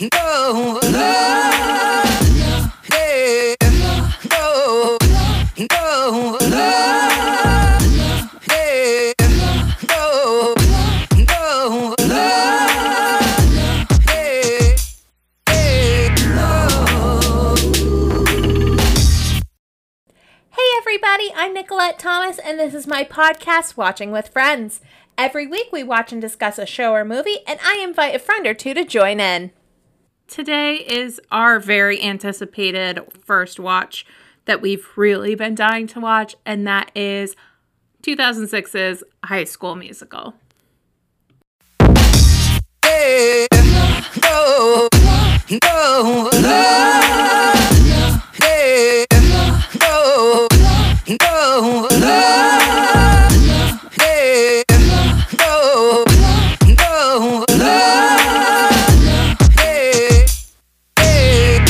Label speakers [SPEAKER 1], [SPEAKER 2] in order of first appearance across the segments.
[SPEAKER 1] Go, hey, go, go, hey, go, go, hey,
[SPEAKER 2] Hey everybody, I'm Nicolette Thomas, and this is my podcast, Watching with Friends. Every week we watch and discuss a show or movie, and I invite a friend or two to join in.
[SPEAKER 3] Today is our very anticipated first watch that we've really been dying to watch, and that is 2006's High School Musical.
[SPEAKER 1] hey, go, go, hey, go, go, hey, go, go, hey,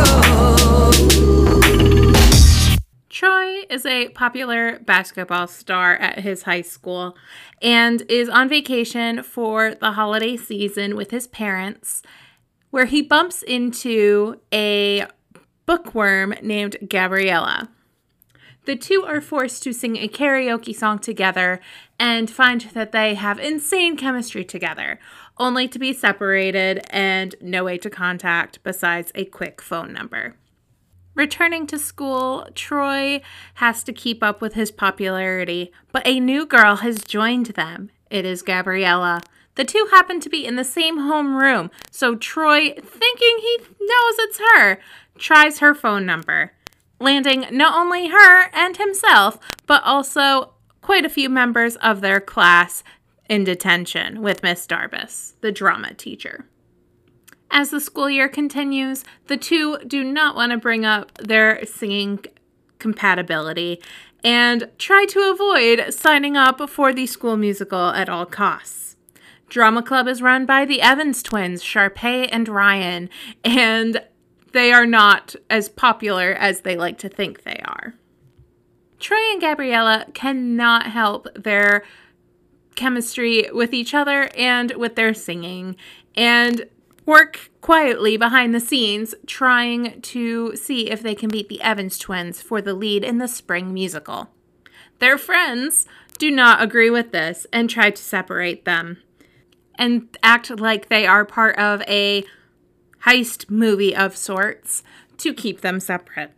[SPEAKER 3] Troy is a popular basketball star at his high school and is on vacation for the holiday season with his parents, where he bumps into a bookworm named Gabriella. The two are forced to sing a karaoke song together and find that they have insane chemistry together, only to be separated and no way to contact besides a quick phone number. Returning to school, Troy has to keep up with his popularity, but a new girl has joined them. It is Gabriella. The two happen to be in the same homeroom, so Troy, thinking he knows it's her, tries her phone number, landing not only her and himself, but also quite a few members of their class in detention with Miss Darbus, the drama teacher. As the school year continues, the two do not want to bring up their singing compatibility and try to avoid signing up for the school musical at all costs. Drama Club is run by the Evans twins, Sharpay and Ryan, and they are not as popular as they like to think they are. Troy and Gabriella cannot help their chemistry with each other and with their singing, and work quietly behind the scenes trying to see if they can beat the Evans twins for the lead in the spring musical. Their friends do not agree with this and try to separate them and act like they are part of a heist movie of sorts to keep them separate.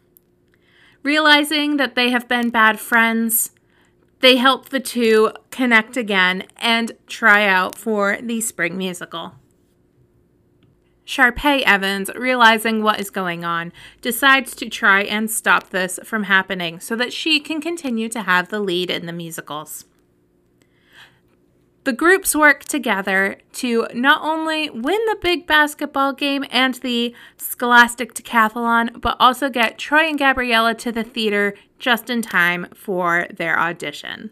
[SPEAKER 3] Realizing that they have been bad friends, they help the two connect again and try out for the spring musical. Sharpay Evans, realizing what is going on, decides to try and stop this from happening so that she can continue to have the lead in the musicals. The groups work together to not only win the big basketball game and the Scholastic Decathlon, but also get Troy and Gabriella to the theater just in time for their audition.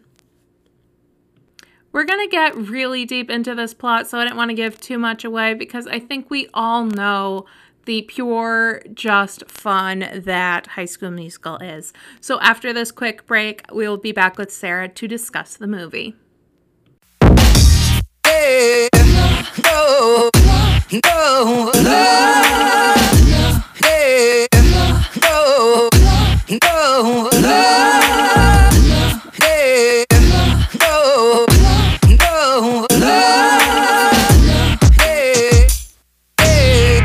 [SPEAKER 3] We're going to get really deep into this plot, so I didn't want to give too much away because I think we all know the pure, just fun that High School Musical is. So after this quick break, we will be back with Sarah to discuss the movie.
[SPEAKER 1] hey, go, go, hey, go, go, hey, go, go, hey,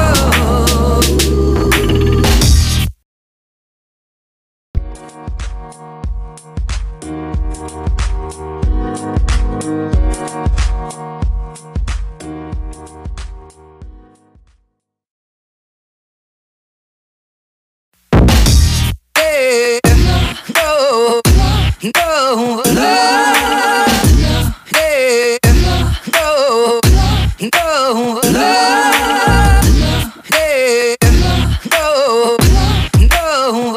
[SPEAKER 1] hey, go, go, hey, go, go, hey, go, go,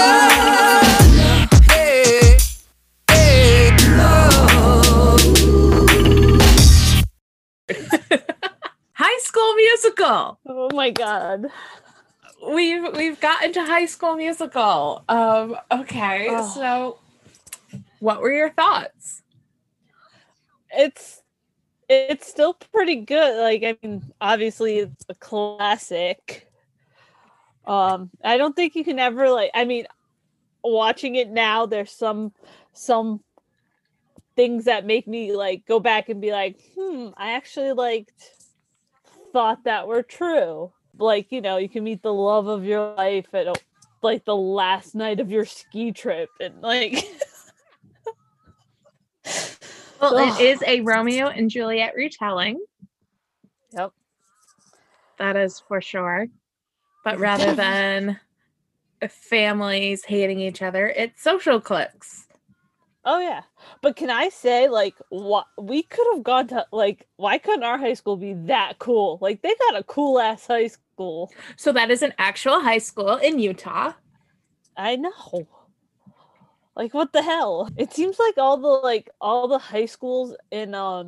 [SPEAKER 1] hey,
[SPEAKER 3] High School Musical!
[SPEAKER 4] Oh my god.
[SPEAKER 3] We've gotten to High School Musical. Okay, So what were your thoughts?
[SPEAKER 4] It's it's still pretty good. Like, I mean, obviously it's a classic. I don't think you can ever I mean, watching it now, there's some things that make me like go back and be like, I actually thought that were true. Like, you can meet the love of your life at like the last night of your ski trip and like
[SPEAKER 3] Well, it is a Romeo and Juliet retelling.
[SPEAKER 4] Yep.
[SPEAKER 3] That is for sure. But rather than families hating each other, it's social cliques.
[SPEAKER 4] Oh yeah. But can I say, like, what we could have gone to, like, why couldn't our high school be that cool? Like, they got a cool ass high school.
[SPEAKER 3] So that is an actual high school in Utah.
[SPEAKER 4] I know. Like, what the hell? It seems like all the high schools in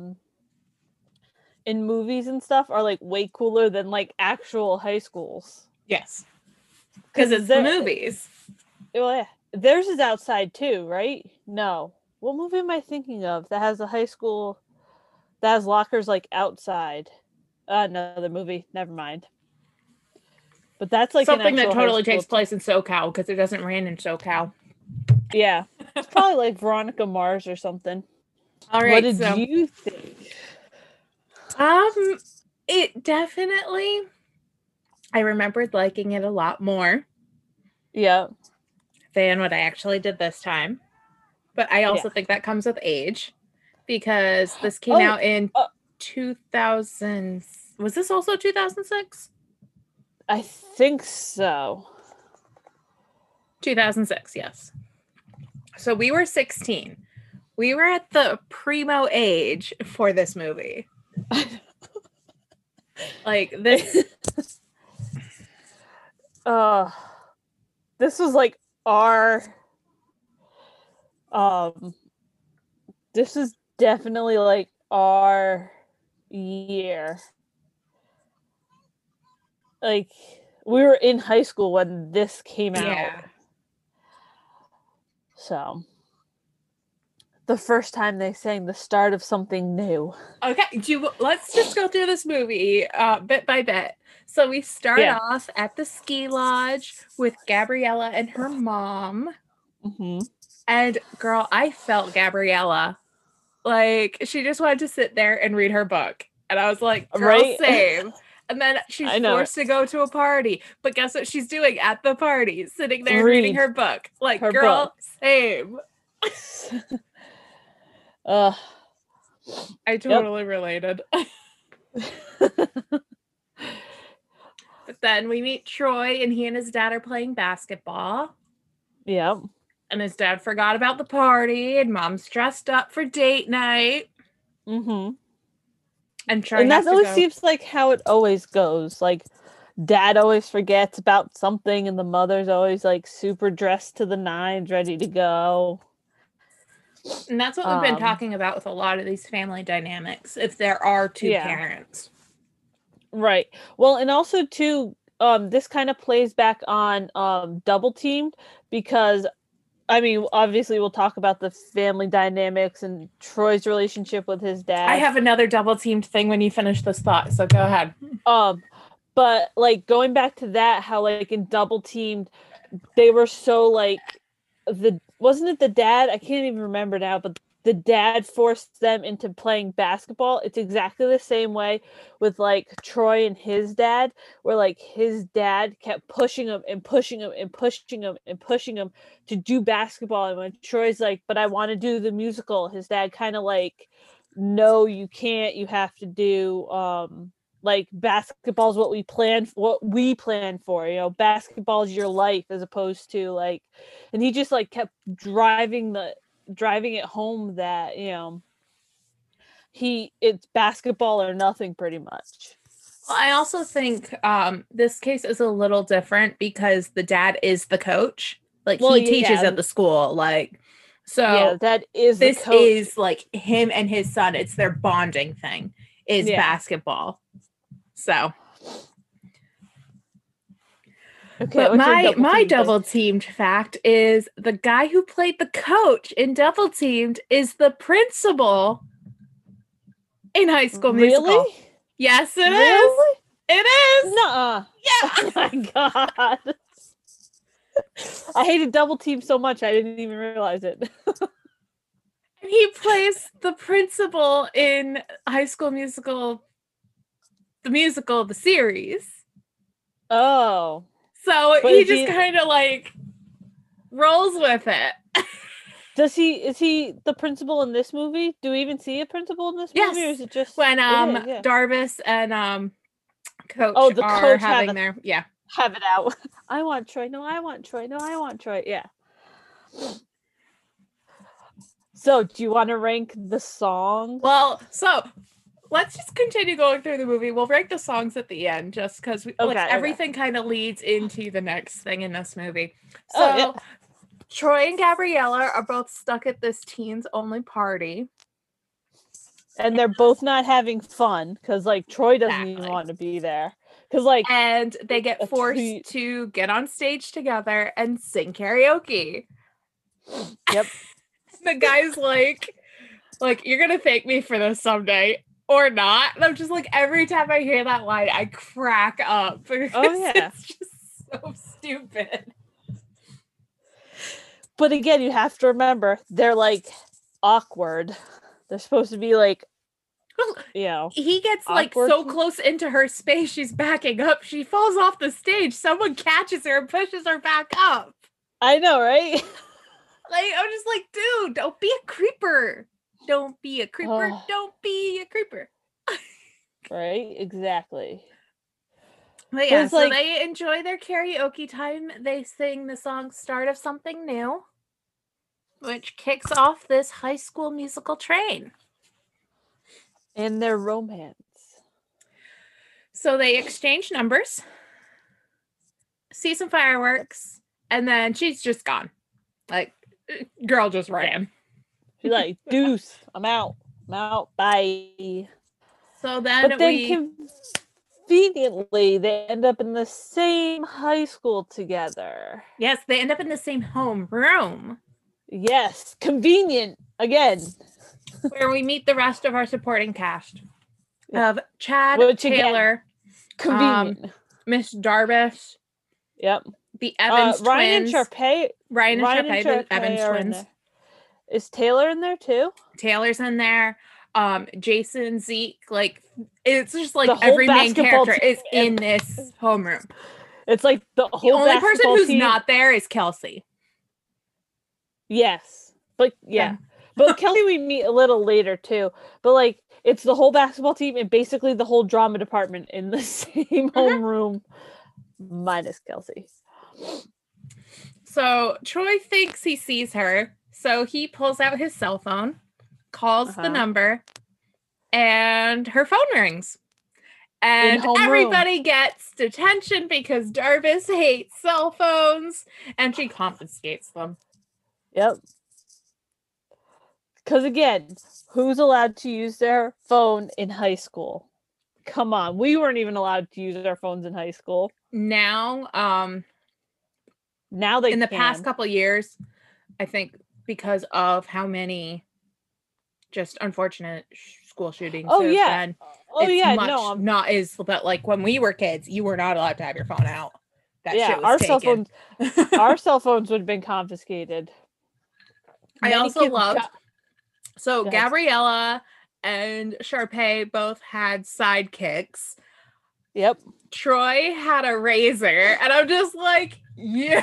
[SPEAKER 4] movies and stuff are like way cooler than like actual high schools.
[SPEAKER 3] Yes. Because it's the movies.
[SPEAKER 4] Well, yeah. Theirs is outside too, right? No. What movie am I thinking of that has a high school that has lockers like outside? Another movie. Never mind. But that's like
[SPEAKER 3] something that totally takes place in SoCal because it doesn't rain in SoCal.
[SPEAKER 4] Yeah. It's probably like Veronica Mars or something.
[SPEAKER 3] All right.
[SPEAKER 4] What did you think?
[SPEAKER 3] It definitely, I remembered liking it a lot more.
[SPEAKER 4] Yeah.
[SPEAKER 3] Than what I actually did this time. But I also think that comes with age because this came out in 2000. Was this also 2006?
[SPEAKER 4] I think so.
[SPEAKER 3] 2006, yes. So we were 16. We were at the primo age for this movie. Like this.
[SPEAKER 4] This was like our. This is definitely like our year. Like we were in high school when this came out. So the first time they sang the start of something new.
[SPEAKER 3] Okay, let's just go through this movie bit by bit. So we start off at the ski lodge with Gabriella and her mom.
[SPEAKER 4] Mm-hmm.
[SPEAKER 3] And girl, I felt Gabriella. Like she just wanted to sit there and read her book. And I was like, girl, same. And then she's forced to go to a party. But guess what she's doing at the party? Sitting there and reading her book. Like, her girl, book. Same. I totally related. But then we meet Troy and he and his dad are playing basketball.
[SPEAKER 4] Yep.
[SPEAKER 3] And his dad forgot about the party and mom's dressed up for date night.
[SPEAKER 4] Mm-hmm.
[SPEAKER 3] And
[SPEAKER 4] that always seems like how it always goes. Like dad always forgets about something and the mother's always like super dressed to the nines, ready to go.
[SPEAKER 3] And that's what we've been talking about with a lot of these family dynamics. If there are two parents.
[SPEAKER 4] Right. Well, and also too, this kind of plays back on Double Teamed because I mean, obviously we'll talk about the family dynamics and Troy's relationship with his dad.
[SPEAKER 3] I have another Double Teamed thing when you finish this thought, so go ahead.
[SPEAKER 4] But like going back to that, how like in Double Teamed, they were so like wasn't it the dad? I can't even remember now, but the dad forced them into playing basketball. It's exactly the same way with like Troy and his dad, where like his dad kept pushing him and pushing him and pushing him and pushing him to do basketball. And when Troy's like, but I want to do the musical, his dad kind of like, no, you can't, you have to do like basketball is what we plan for, you know, basketball is your life as opposed to like, and he just like kept driving it home that, you know, it's basketball or nothing pretty much.
[SPEAKER 3] Well, I also think this case is a little different because the dad is the coach. Like he teaches at the school. Like, so
[SPEAKER 4] that is
[SPEAKER 3] this is like him and his son. It's their bonding thing is basketball. So okay, but my double teamed fact is the guy who played the coach in Double Teamed is the principal in High School Musical.
[SPEAKER 4] Really?
[SPEAKER 3] Yes, it is.
[SPEAKER 4] Really?
[SPEAKER 3] It is.
[SPEAKER 4] Nuh-uh.
[SPEAKER 3] Yeah.
[SPEAKER 4] Oh my god. I hated Double Team so much I didn't even realize it.
[SPEAKER 3] He plays the principal in High School Musical, the series.
[SPEAKER 4] Oh.
[SPEAKER 3] So
[SPEAKER 4] But
[SPEAKER 3] he
[SPEAKER 4] is
[SPEAKER 3] just
[SPEAKER 4] he-
[SPEAKER 3] kind of like rolls with it.
[SPEAKER 4] is he the principal in this movie? Do we even see a principal in this movie, or
[SPEAKER 3] Yes.
[SPEAKER 4] is it just
[SPEAKER 3] When
[SPEAKER 4] It is, yeah.
[SPEAKER 3] Darvis and Coach
[SPEAKER 4] Oh, the
[SPEAKER 3] are
[SPEAKER 4] coach
[SPEAKER 3] having
[SPEAKER 4] have
[SPEAKER 3] their
[SPEAKER 4] have it out? I want Troy. No, I want Troy. No, I want Troy. Yeah. So, do you want to rank the song?
[SPEAKER 3] Well, so let's just continue going through the movie. We'll rank the songs at the end just because
[SPEAKER 4] Okay.
[SPEAKER 3] everything kind of leads into the next thing in this movie. So
[SPEAKER 4] Oh, yeah.
[SPEAKER 3] Troy and Gabriella are both stuck at this teens only party.
[SPEAKER 4] And they're both not having fun because, like, Troy doesn't even
[SPEAKER 3] Exactly.
[SPEAKER 4] want to be there. Because, like,
[SPEAKER 3] And they get
[SPEAKER 4] a
[SPEAKER 3] forced
[SPEAKER 4] tweet-
[SPEAKER 3] to get on stage together and sing karaoke.
[SPEAKER 4] Yep.
[SPEAKER 3] The guy's like, you're gonna thank me for this someday or not. And I'm just like, every time I hear that line, I crack up because
[SPEAKER 4] yeah.
[SPEAKER 3] it's just so stupid.
[SPEAKER 4] But again, you have to remember they're like awkward. They're supposed to be like,
[SPEAKER 3] Well,
[SPEAKER 4] you know,
[SPEAKER 3] he gets like
[SPEAKER 4] awkward.
[SPEAKER 3] so close into her space, she's backing up. She falls off the stage. Someone catches her and pushes her back up.
[SPEAKER 4] I know, right?
[SPEAKER 3] Like, I'm just like, dude, don't be a creeper. Don't be a creeper.
[SPEAKER 4] Oh.
[SPEAKER 3] Don't be a creeper.
[SPEAKER 4] Right? Exactly.
[SPEAKER 3] But yeah,
[SPEAKER 4] it's
[SPEAKER 3] so
[SPEAKER 4] like-
[SPEAKER 3] they enjoy their karaoke time. They sing the song Start of Something New, which kicks off this High School Musical train.
[SPEAKER 4] And their romance.
[SPEAKER 3] So they exchange numbers, see some fireworks, and then she's just gone. Like, girl just ran.
[SPEAKER 4] She's like, deuce, I'm out. Bye.
[SPEAKER 3] So then,
[SPEAKER 4] But then conveniently, they end up in the same high school together.
[SPEAKER 3] yes, they end up in the same home room
[SPEAKER 4] Yes, convenient again.
[SPEAKER 3] where we meet the rest of our supporting cast of Chad,
[SPEAKER 4] Which again-
[SPEAKER 3] Taylor,
[SPEAKER 4] Convenient.
[SPEAKER 3] Miss Darvis,
[SPEAKER 4] Yep.
[SPEAKER 3] the Evans
[SPEAKER 4] Ryan
[SPEAKER 3] twins,
[SPEAKER 4] and Sharpay.
[SPEAKER 3] Ryan and Sharpay, the Evans
[SPEAKER 4] are in
[SPEAKER 3] twins.
[SPEAKER 4] there. Is Taylor in there too?
[SPEAKER 3] Taylor's in there. Jason, Zeke, like it's just like
[SPEAKER 4] The whole
[SPEAKER 3] every main
[SPEAKER 4] basketball
[SPEAKER 3] character
[SPEAKER 4] team
[SPEAKER 3] is in this homeroom.
[SPEAKER 4] It's like the
[SPEAKER 3] The
[SPEAKER 4] whole
[SPEAKER 3] only person
[SPEAKER 4] basketball
[SPEAKER 3] who's
[SPEAKER 4] team-
[SPEAKER 3] not there is Kelsey.
[SPEAKER 4] Yes. But yeah. But Kelly we meet a little later too. But like it's the whole basketball team and basically the whole drama department in the same homeroom minus Kelsey.
[SPEAKER 3] So Troy thinks he sees her, so he pulls out his cell phone, calls the
[SPEAKER 4] Uh-huh.
[SPEAKER 3] number, and her phone rings. And
[SPEAKER 4] homeroom.
[SPEAKER 3] everybody gets detention because Darvis hates cell phones and she confiscates them.
[SPEAKER 4] Yep. Because again, who's allowed to use their phone in high school? Come on, we weren't even allowed to use our phones in high school.
[SPEAKER 3] Now,
[SPEAKER 4] Now they
[SPEAKER 3] in the past
[SPEAKER 4] can.
[SPEAKER 3] couple years, I think because of how many just unfortunate school shootings
[SPEAKER 4] Oh,
[SPEAKER 3] have
[SPEAKER 4] yeah.
[SPEAKER 3] been,
[SPEAKER 4] Oh
[SPEAKER 3] it's
[SPEAKER 4] yeah,
[SPEAKER 3] much
[SPEAKER 4] no,
[SPEAKER 3] not as, but like when we were kids, you were not allowed to have your phone out. That
[SPEAKER 4] yeah,
[SPEAKER 3] shit was
[SPEAKER 4] our cell
[SPEAKER 3] taken.
[SPEAKER 4] phones, our cell phones would have been confiscated.
[SPEAKER 3] I
[SPEAKER 4] Many
[SPEAKER 3] also
[SPEAKER 4] kids
[SPEAKER 3] loved
[SPEAKER 4] got-
[SPEAKER 3] so
[SPEAKER 4] Go ahead.
[SPEAKER 3] Gabriella and Sharpay both had sidekicks.
[SPEAKER 4] Yep.
[SPEAKER 3] Troy had a razor, and I'm just like, yo,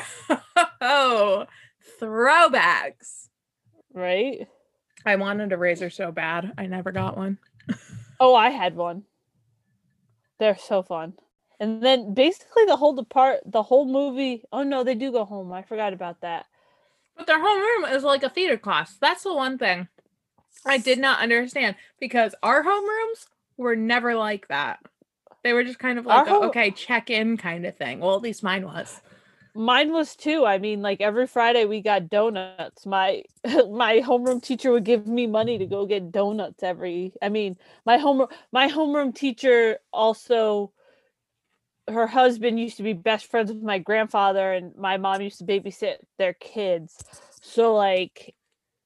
[SPEAKER 3] throwbacks.
[SPEAKER 4] Right.
[SPEAKER 3] I wanted a razor so bad. I never got one.
[SPEAKER 4] Oh, I had one. They're so fun. And then basically the whole movie. Oh no, they do go home. I forgot about that.
[SPEAKER 3] But their homeroom is like a theater class. That's the one thing I did not understand because our homerooms were never like that. They were just kind of like, okay, check in kind of thing. Well, at least mine was.
[SPEAKER 4] Mine was too. I mean, like every Friday we got donuts. My homeroom teacher would give me money to go get donuts my homeroom teacher also, her husband used to be best friends with my grandfather and my mom used to babysit their kids. So like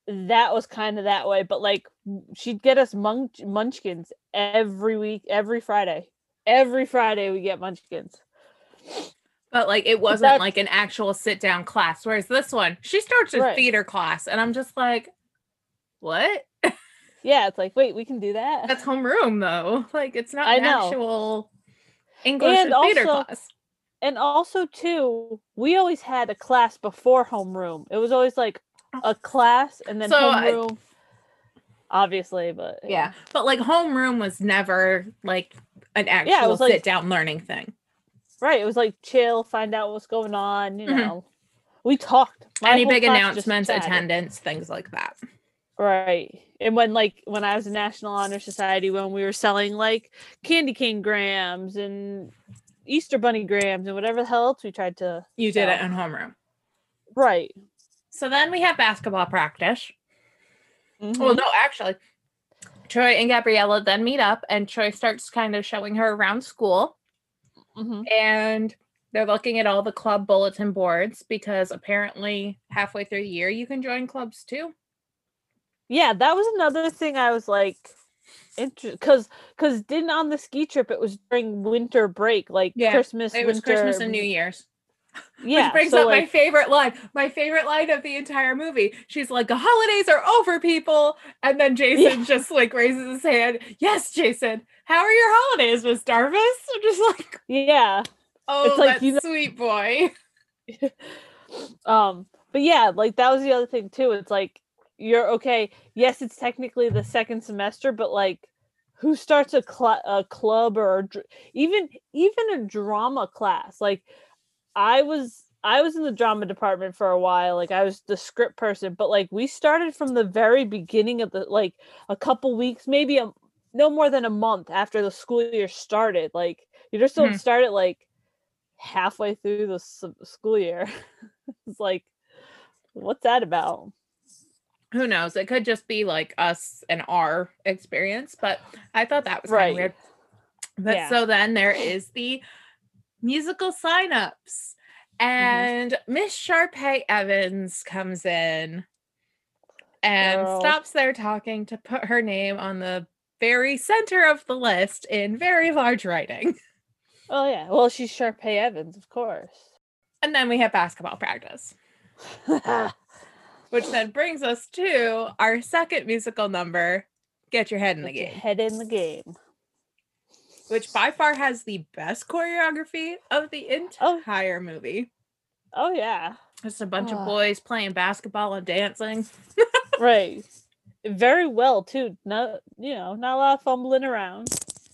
[SPEAKER 4] that was kind of that way. But like, she'd get us munchkins every week, every Friday. Every Friday we get munchkins.
[SPEAKER 3] But like, it wasn't like an actual sit down class. Whereas this one, she starts a theater class, and I'm just like, what?
[SPEAKER 4] Yeah, it's like, wait, we can do that.
[SPEAKER 3] That's homeroom though. Like, it's not an actual English
[SPEAKER 4] and
[SPEAKER 3] or theater
[SPEAKER 4] also,
[SPEAKER 3] class.
[SPEAKER 4] And also too, we always had a class before homeroom. It was always like a class and then homeroom. Obviously, but
[SPEAKER 3] yeah. But like, homeroom was never like an actual sit down learning thing.
[SPEAKER 4] Right. It was like chill, find out what's going on, you know. We talked.
[SPEAKER 3] Any big announcements, attendance, things like that.
[SPEAKER 4] Right. And when I was in National Honor Society, when we were selling like candy cane grams and Easter bunny grams and whatever the hell else we tried to
[SPEAKER 3] You did it in homeroom.
[SPEAKER 4] Right.
[SPEAKER 3] So then we have basketball practice. Well, no, actually, Troy and Gabriella then meet up, and Troy starts kind of showing her around school. And they're looking at all the club bulletin boards, because apparently halfway through the year you can join clubs too.
[SPEAKER 4] Yeah, that was another thing I was like, because didn't on the ski trip it was during winter break, like Christmas,
[SPEAKER 3] it was Christmas and New Year's.
[SPEAKER 4] Yeah,
[SPEAKER 3] which brings up my favorite line of the entire movie. She's like, the holidays are over, people. And then Jason just like raises his hand. Yes, Jason. How are your holidays, Miss Darvis? I'm just like,
[SPEAKER 4] yeah.
[SPEAKER 3] Oh, it's like, that sweet boy.
[SPEAKER 4] But yeah, like that was the other thing too. It's like, you're okay. Yes, it's technically the second semester, but like, who starts a club or even a drama class? Like, I was in the drama department for a while. Like, I was the script person, but like, we started from the very beginning of the, like, a couple weeks, maybe no more than a month after the school year started. Like, you just don't start it like halfway through the school year. It's like, what's that about?
[SPEAKER 3] Who knows? It could just be like us and our experience, but I thought that was kind of weird. But so then there is the musical signups, and Miss Sharpay Evans comes in and stops there talking to put her name on the very center of the list in very large writing.
[SPEAKER 4] Oh yeah, well, she's Sharpay Evans, of course.
[SPEAKER 3] And then we have basketball practice. Which then brings us to our second musical number, Get Your Head in the Game.
[SPEAKER 4] Head in the Game.
[SPEAKER 3] Which by far has the best choreography of the entire movie.
[SPEAKER 4] Oh, yeah.
[SPEAKER 3] Just a bunch of boys playing basketball and dancing.
[SPEAKER 4] Right. Very well, too. Not a lot of fumbling around.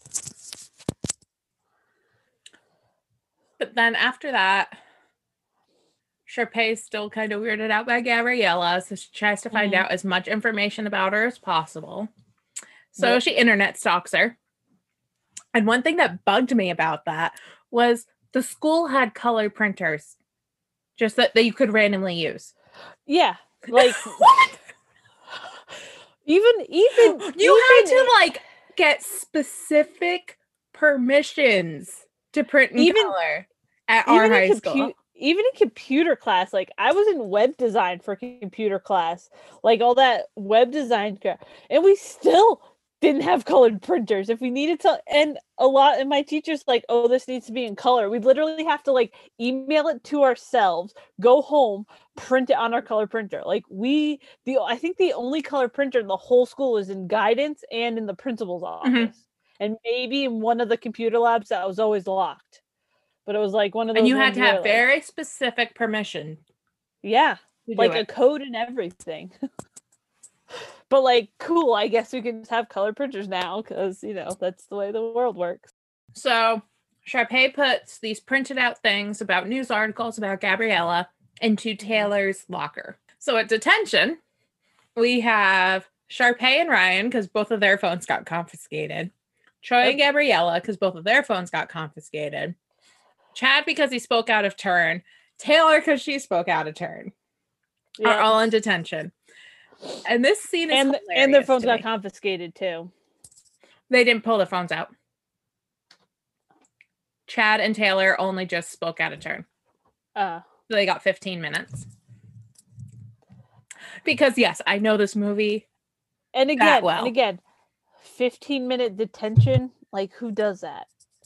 [SPEAKER 3] But then after that, Sharpay's still kind of weirded out by Gabriella, so she tries to find out as much information about her as possible. So she internet stalks her. And one thing that bugged me about that was the school had color printers, just that you could randomly use.
[SPEAKER 4] Yeah, like
[SPEAKER 3] what?
[SPEAKER 4] Even
[SPEAKER 3] had to like get specific permissions to print in color at our high school.
[SPEAKER 4] Even in computer class, like I was in web design for computer class, like all that web design crap, and we still didn't have colored printers. If we needed to, and my teachers like, oh, this needs to be in color. We'd literally have to like email it to ourselves, go home, print it on our color printer. Like I think the only color printer in the whole school was in guidance and in the principal's office, and maybe in one of the computer labs that was always locked. But it was like one of those.
[SPEAKER 3] And you had to have very specific permission.
[SPEAKER 4] Yeah. Like a code and everything. But like, cool, I guess we can just have color printers now because, that's the way the world works.
[SPEAKER 3] So Sharpay puts these printed out things about news articles about Gabriella into Taylor's locker. So at detention, we have Sharpay and Ryan because both of their phones got confiscated. Troy and Gabriella because both of their phones got confiscated. Chad because he spoke out of turn. Taylor because she spoke out of turn. Are all in detention. And this scene is hilarious.
[SPEAKER 4] And their phones got confiscated too.
[SPEAKER 3] They didn't pull their phones out. Chad and Taylor only just spoke out of turn. So they got 15 minutes. Because yes, I know this movie.
[SPEAKER 4] And
[SPEAKER 3] That well.
[SPEAKER 4] again, 15-minute detention. Like, who does that?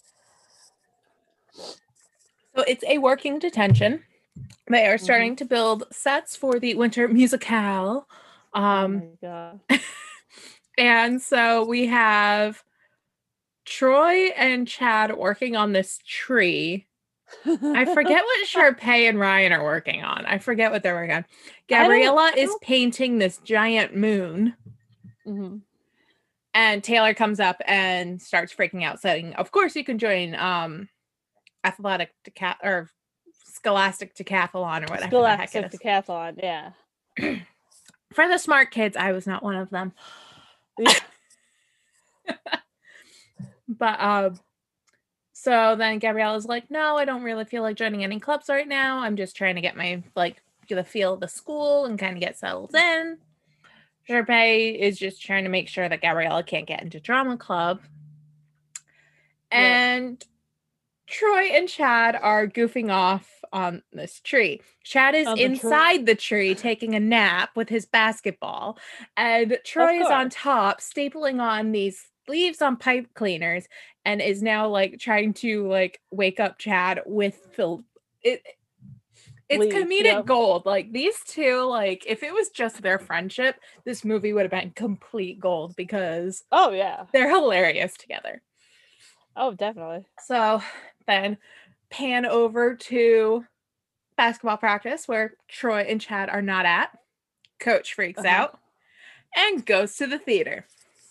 [SPEAKER 3] So it's a working detention. They are starting to build sets for the winter musicale.
[SPEAKER 4] Oh my god.
[SPEAKER 3] And so we have Troy and Chad working on this tree. I forget what Sharpay and Ryan are working on. I forget what they're working on. Gabriella is painting this giant moon.
[SPEAKER 4] Mhm.
[SPEAKER 3] And Taylor comes up and starts freaking out, saying, "Of course you can join athletic or scholastic decathlon or whatever
[SPEAKER 4] Scholastic
[SPEAKER 3] the heck it is."
[SPEAKER 4] decathlon, yeah.
[SPEAKER 3] For the smart kids, I was not one of them.
[SPEAKER 4] Yeah.
[SPEAKER 3] But so then Gabriella's like, "No, I don't really feel like joining any clubs right now. I'm just trying to get the feel of the school and kind of get settled in." Sharpay is just trying to make sure that Gabriella can't get into drama club. And Troy and Chad are goofing off on this tree. Chad is inside the tree taking a nap with his basketball, and Troy is on top stapling on these leaves on pipe cleaners and is now like trying to like wake up Chad with it's comedic gold. Like these two, like if it was just their friendship, this movie would have been complete gold because they're hilarious together.
[SPEAKER 4] Oh, definitely.
[SPEAKER 3] So then pan over to basketball practice where Troy and Chad are not at. Coach freaks out and goes to the theater.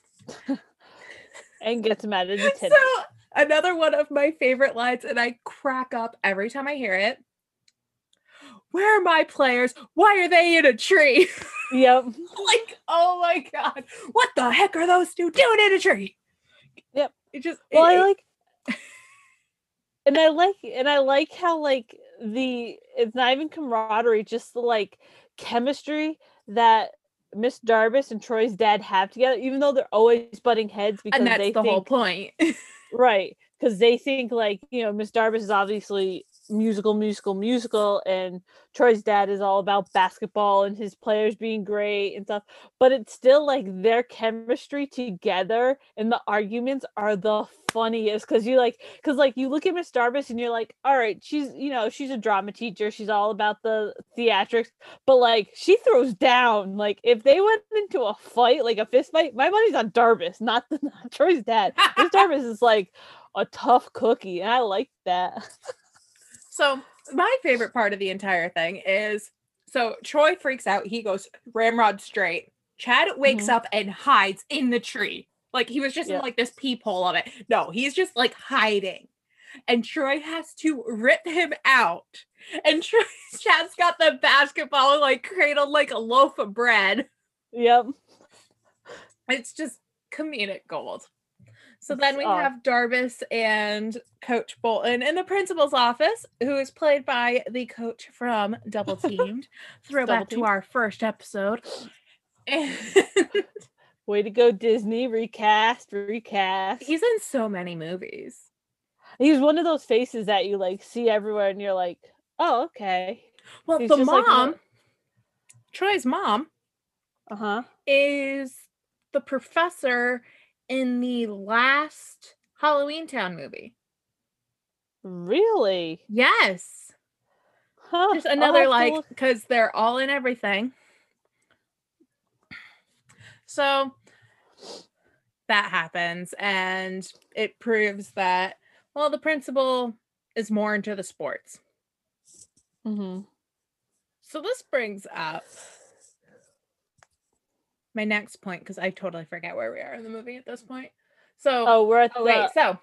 [SPEAKER 4] And gets mad at the tennis.
[SPEAKER 3] So another one of my favorite lines, and I crack up every time I hear it. "Where are my players? Why are they in a tree?"
[SPEAKER 4] Yep.
[SPEAKER 3] Like, oh my god. What the heck are those two doing in a tree?
[SPEAKER 4] Yep.
[SPEAKER 3] It just
[SPEAKER 4] I like how like it's not even camaraderie, just the like chemistry that Miss Darbus and Troy's dad have together, even though they're always butting heads because
[SPEAKER 3] and that's the whole point.
[SPEAKER 4] Right. Because they think like, Miss Darbus is obviously musical, and Troy's dad is all about basketball and his players being great and stuff. But it's still like their chemistry together and the arguments are the funniest because you look at Miss Darbus and you're like, all right, she's a drama teacher, she's all about the theatrics, but like she throws down. Like if they went into a fight, like a fist fight, my money's on Darbus, not Troy's dad. Miss Darbus is like a tough cookie, and I like that.
[SPEAKER 3] So my favorite part of the entire thing is, so Troy freaks out. He goes ramrod straight. Chad wakes up and hides in the tree. Like he was just in like this peephole of it. No, he's just like hiding. And Troy has to rip him out. And Chad's got the basketball like cradled like a loaf of bread.
[SPEAKER 4] Yep.
[SPEAKER 3] It's just comedic gold. So then we have Darbus and Coach Bolton in the principal's office, who is played by the coach from Double Teamed. Throwback to our first episode. And
[SPEAKER 4] way to go, Disney. Recast.
[SPEAKER 3] He's in so many movies.
[SPEAKER 4] He's one of those faces that you like see everywhere and you're like, oh, okay.
[SPEAKER 3] Well,
[SPEAKER 4] he's
[SPEAKER 3] the mom, Troy's mom, is the professor in the last Halloween Town movie.
[SPEAKER 4] Really?
[SPEAKER 3] Yes.
[SPEAKER 4] Huh.
[SPEAKER 3] Just another because they're all in everything. So that happens, and it proves that, well, the principal is more into the sports. So this brings up my next point, because I totally forget where we are in the movie at this point. So
[SPEAKER 4] we're at
[SPEAKER 3] so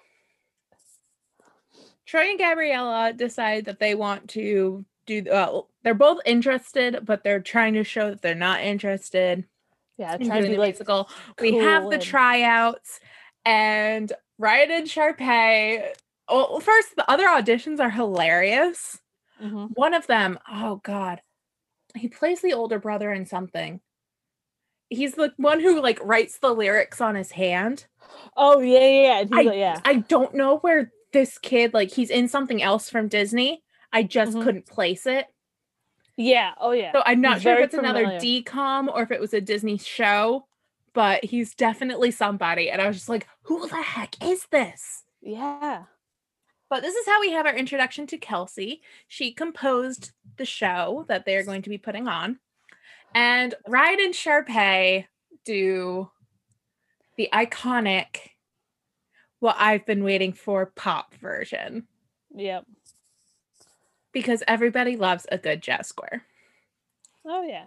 [SPEAKER 3] Troy and Gabriella decide that they want to do they're both interested, but they're trying to show that they're not interested.
[SPEAKER 4] Yeah, trying to be like
[SPEAKER 3] musical. We have the tryouts, and Ryan and Sharpay. Well, first, the other auditions are hilarious. One of them, oh god, he plays the older brother in something. He's the one who like writes the lyrics on his hand.
[SPEAKER 4] Oh yeah.
[SPEAKER 3] I don't know where this kid, like, he's in something else from Disney. I just couldn't place it.
[SPEAKER 4] Yeah. Oh yeah.
[SPEAKER 3] So I'm not
[SPEAKER 4] He's
[SPEAKER 3] sure if
[SPEAKER 4] very
[SPEAKER 3] it's another
[SPEAKER 4] familiar.
[SPEAKER 3] DCOM or if it was a Disney show, but he's definitely somebody. And I was just like, who the heck is this?
[SPEAKER 4] Yeah.
[SPEAKER 3] But this is how we have our introduction to Kelsey. She composed the show that they're going to be putting on. And Ryan and Sharpay do the iconic, what I've been waiting for pop version.
[SPEAKER 4] Yep.
[SPEAKER 3] Because everybody loves a good jazz square.
[SPEAKER 4] Oh yeah.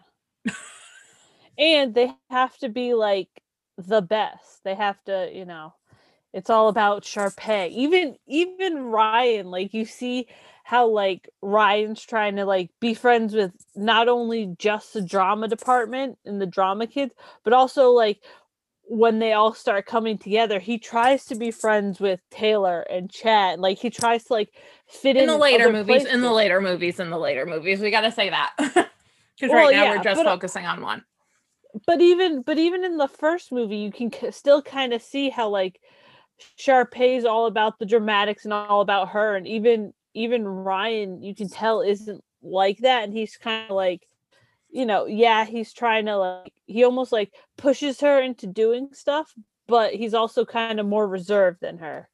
[SPEAKER 4] And they have to be like the best. They have to, it's all about Sharpay. Even Ryan, like you see how like Ryan's trying to like be friends with not only just the drama department and the drama kids, but also like when they all start coming together, he tries to be friends with Taylor and Chad. Like he tries to like fit
[SPEAKER 3] In the later
[SPEAKER 4] other
[SPEAKER 3] movies,
[SPEAKER 4] places.
[SPEAKER 3] in the later movies. We got to say that. Because
[SPEAKER 4] Well,
[SPEAKER 3] right now
[SPEAKER 4] yeah,
[SPEAKER 3] we're just
[SPEAKER 4] but-
[SPEAKER 3] focusing on one.
[SPEAKER 4] But even in the first movie, you can still kind of see how like Sharpay's all about the dramatics and all about her, and even Ryan, you can tell isn't like that, and he's kind of like, he's trying to like, he almost like pushes her into doing stuff, but he's also kind of more reserved than her.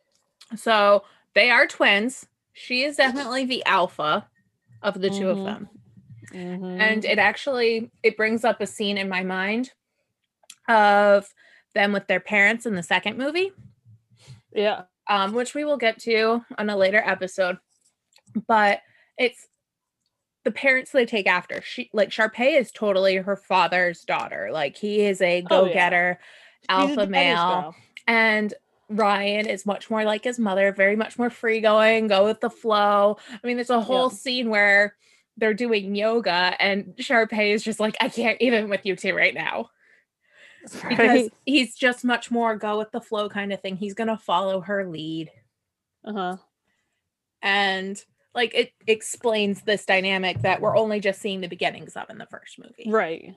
[SPEAKER 3] So they are twins. She is definitely the alpha of the two of them. And it brings up a scene in my mind of them with their parents in the second movie.
[SPEAKER 4] Yeah.
[SPEAKER 3] Which we will get to on a later episode. But it's the parents they take after. Sharpay is totally her father's daughter. Like he is a go-getter, alpha male. And Ryan is much more like his mother, very much more free going, go with the flow. I mean, there's a whole scene where they're doing yoga and Sharpay is just like, I can't even with you two right now.
[SPEAKER 4] Right.
[SPEAKER 3] Because he's just much more go with the flow kind of thing. He's going to follow her lead. And like it explains this dynamic that we're only just seeing the beginnings of in the first movie.
[SPEAKER 4] Right.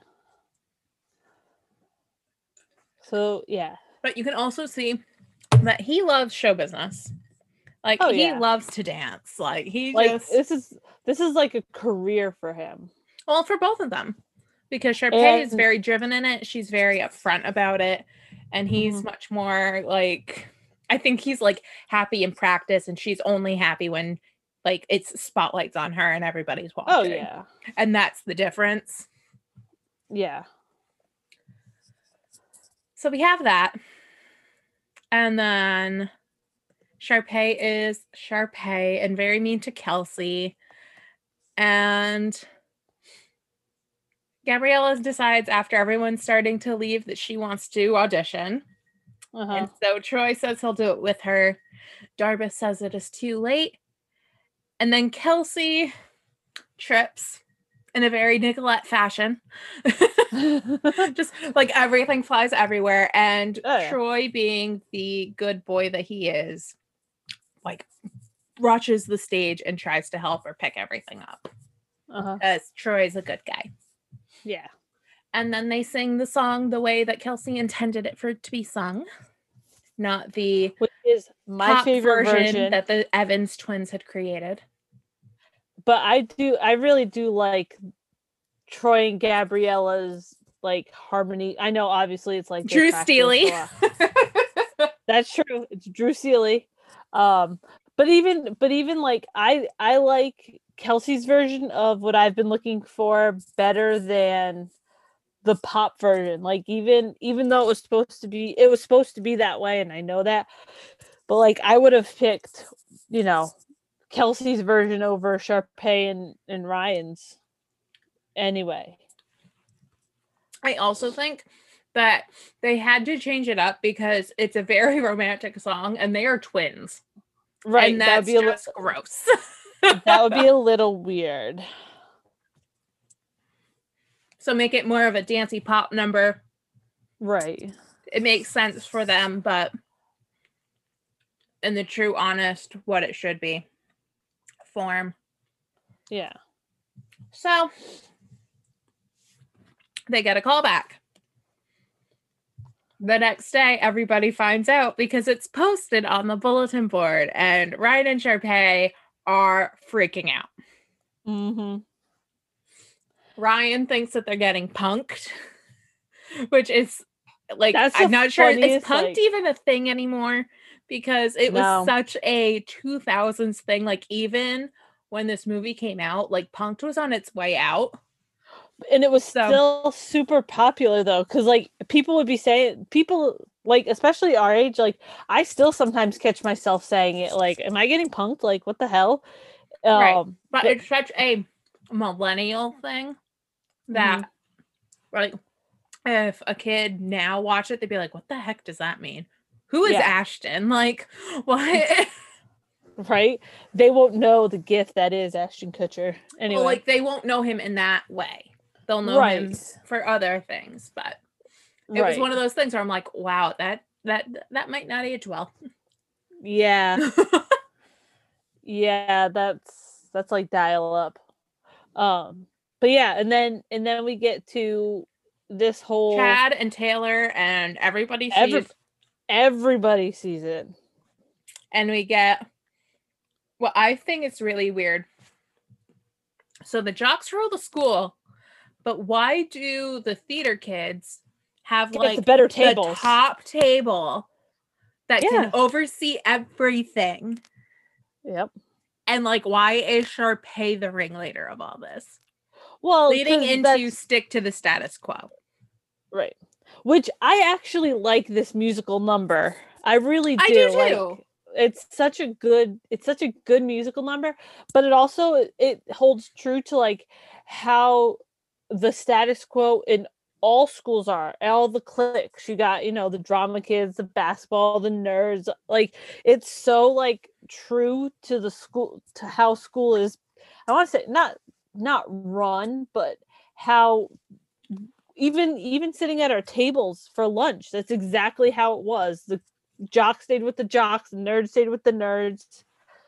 [SPEAKER 4] So, yeah.
[SPEAKER 3] But you can also see that he loves show business. Like he loves to dance. Like he
[SPEAKER 4] like
[SPEAKER 3] just
[SPEAKER 4] this is like a career for him.
[SPEAKER 3] Well, for both of them. Because Sharpay is very driven in it. She's very upfront about it. And he's much more like, I think he's like happy in practice and she's only happy when like it's spotlights on her and everybody's watching.
[SPEAKER 4] Oh yeah.
[SPEAKER 3] And that's the difference.
[SPEAKER 4] Yeah.
[SPEAKER 3] So we have that. And then Sharpay is Sharpay and very mean to Kelsey. And Gabriella decides after everyone's starting to leave that she wants to audition. And so Troy says he'll do it with her. Darbus says it is too late. And then Kelsey trips in a very Nicolette fashion. Just like everything flies everywhere. And Troy, being the good boy that he is, like rushes the stage and tries to help her pick everything up. Because Troy's a good guy.
[SPEAKER 4] Yeah.
[SPEAKER 3] And then they sing the song the way that Kelsey intended it for it to be sung. Not the
[SPEAKER 4] which is my favorite version
[SPEAKER 3] that the Evans twins had created.
[SPEAKER 4] But I really do like Troy and Gabriella's like harmony. I know obviously it's like
[SPEAKER 3] Drew Steely.
[SPEAKER 4] That's true. It's Drew Steely. But even like I like Kelsey's version of what I've been looking for better than the pop version. Like even though it was supposed to be that way, and I know that, but like I would have picked, Kelsey's version over Sharpay and Ryan's anyway.
[SPEAKER 3] I also think that they had to change it up because it's a very romantic song and they are twins.
[SPEAKER 4] Right.
[SPEAKER 3] And that's just gross.
[SPEAKER 4] That would be a little weird.
[SPEAKER 3] So make it more of a dancey pop number.
[SPEAKER 4] Right.
[SPEAKER 3] It makes sense for them, but in the true, honest, what it should be form.
[SPEAKER 4] Yeah.
[SPEAKER 3] So they get a call back. The next day, everybody finds out because it's posted on the bulletin board, and Ryan and Sharpay are freaking out. Ryan thinks that they're getting punked, which is like,
[SPEAKER 4] That's
[SPEAKER 3] I'm
[SPEAKER 4] the
[SPEAKER 3] not sure, is
[SPEAKER 4] funniest,
[SPEAKER 3] punked
[SPEAKER 4] like-
[SPEAKER 3] even a thing anymore? Because it was
[SPEAKER 4] No.
[SPEAKER 3] such a 2000s thing. Like, even when this movie came out, like, punked was on its way out.
[SPEAKER 4] And it was
[SPEAKER 3] So-
[SPEAKER 4] still super popular though, because like people would be saying, people like, especially our age, like I still sometimes catch myself saying it, like, am I getting punked? Like, what the hell?
[SPEAKER 3] Right. But it's such a millennial thing that, like, if a kid now watched it, they'd be like, what the heck does that mean? Who is
[SPEAKER 4] Yeah.
[SPEAKER 3] Ashton? Like, what?
[SPEAKER 4] right? They won't know the gift that is Ashton Kutcher. Anyway,
[SPEAKER 3] Well, like, they won't know him in that way. They'll know him
[SPEAKER 4] Right.
[SPEAKER 3] for other things. But it was one of those things where I'm like, wow, that might not age well.
[SPEAKER 4] Yeah. Yeah, that's like dial up. But yeah, and then we get to this whole
[SPEAKER 3] Chad and Taylor and everybody sees,
[SPEAKER 4] everybody sees it.
[SPEAKER 3] and we get what I think is really weird. So the jocks rule the school, but why do the theater kids have
[SPEAKER 4] Get
[SPEAKER 3] like
[SPEAKER 4] the better
[SPEAKER 3] the
[SPEAKER 4] tables.
[SPEAKER 3] top table that
[SPEAKER 4] Yeah.
[SPEAKER 3] can oversee everything?
[SPEAKER 4] Yep.
[SPEAKER 3] And like, why is Sharpay the ringleader of all this?
[SPEAKER 4] Well,
[SPEAKER 3] Leading
[SPEAKER 4] 'cause
[SPEAKER 3] into
[SPEAKER 4] that's-
[SPEAKER 3] stick to the status quo.
[SPEAKER 4] right. Which I actually like this musical number. I really do.
[SPEAKER 3] I do
[SPEAKER 4] like,
[SPEAKER 3] too.
[SPEAKER 4] it's such a good musical number, but it holds true to like how the status quo in all schools are, all the cliques. You got, the drama kids, the basketball, the nerds. Like, it's so like true to the school, to how school is. I want to say not run, but how even sitting at our tables for lunch, that's exactly how it was. The jocks stayed with the jocks, the nerds stayed with the nerds.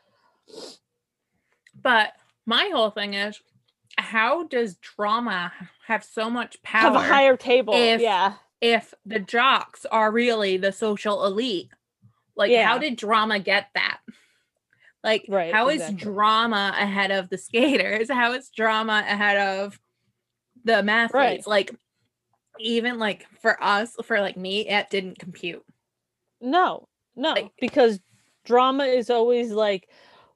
[SPEAKER 3] But my whole thing is, how does drama have so much power?
[SPEAKER 4] Have a higher table.
[SPEAKER 3] if-
[SPEAKER 4] Yeah.
[SPEAKER 3] if the jocks are really the social elite? Like,
[SPEAKER 4] Yeah.
[SPEAKER 3] how did drama get that? Like,
[SPEAKER 4] Right,
[SPEAKER 3] how is
[SPEAKER 4] exactly.
[SPEAKER 3] drama ahead of the skaters? How is drama ahead of the mathletes?
[SPEAKER 4] Right.
[SPEAKER 3] Like, even like for us, for like me, it didn't compute.
[SPEAKER 4] No,
[SPEAKER 3] Like-
[SPEAKER 4] because drama is always like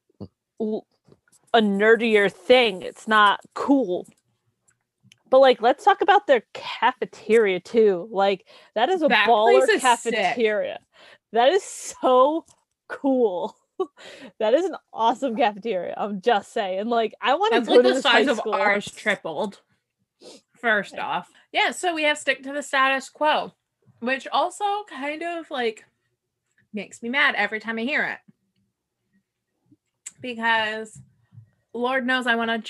[SPEAKER 4] a nerdier thing. It's not cool. But like, let's talk about their cafeteria too. Like, that is a
[SPEAKER 3] That
[SPEAKER 4] baller
[SPEAKER 3] place is
[SPEAKER 4] cafeteria. That is so cool. That is an awesome cafeteria. I'm just saying. Like, I want to
[SPEAKER 3] That's
[SPEAKER 4] go
[SPEAKER 3] like
[SPEAKER 4] to
[SPEAKER 3] the
[SPEAKER 4] this
[SPEAKER 3] size
[SPEAKER 4] high
[SPEAKER 3] of
[SPEAKER 4] school.
[SPEAKER 3] ours tripled. First off. Yeah, so we have stick to the status quo, which also kind of like makes me mad every time I hear it. Because Lord knows I want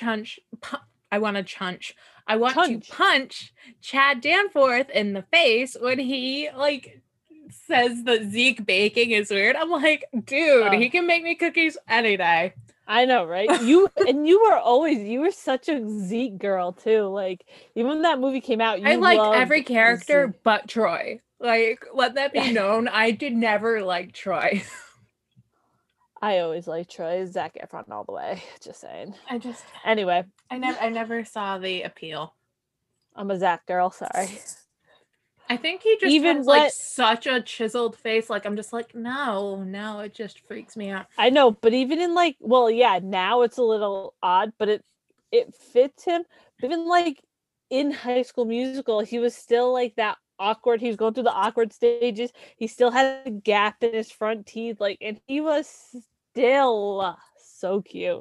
[SPEAKER 3] to punch Chad Danforth in the face when he like says that Zeke baking is weird. I'm like, dude, he can make me cookies any day.
[SPEAKER 4] I know, right? You were such a Zeke girl too. Like, even when that movie came out, you
[SPEAKER 3] I liked
[SPEAKER 4] loved
[SPEAKER 3] every character
[SPEAKER 4] Zeke.
[SPEAKER 3] but Troy. Like, let that be known. I did never like Troy.
[SPEAKER 4] I always liked Troy. Zac Efron all the way. Just saying.
[SPEAKER 3] I
[SPEAKER 4] Anyway,
[SPEAKER 3] never saw the appeal.
[SPEAKER 4] I'm a Zac girl. Sorry.
[SPEAKER 3] I think he just
[SPEAKER 4] Even
[SPEAKER 3] has like
[SPEAKER 4] what-
[SPEAKER 3] such a chiseled face. Like, I'm just like, no, it just freaks me out.
[SPEAKER 4] I know, but even in like, well, yeah, now it's a little odd, but it fits him. But even like in High School Musical, he was still like that awkward. He was going through the awkward stages. He still had a gap in his front teeth, like, and he was still so cute.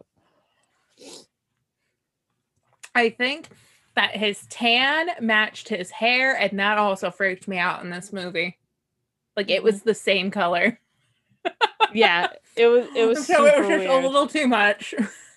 [SPEAKER 3] I think that his tan matched his hair, and that also freaked me out in this movie. Like, it was the same color.
[SPEAKER 4] Yeah, it was. It was
[SPEAKER 3] So it
[SPEAKER 4] super
[SPEAKER 3] was just
[SPEAKER 4] weird.
[SPEAKER 3] a little too much.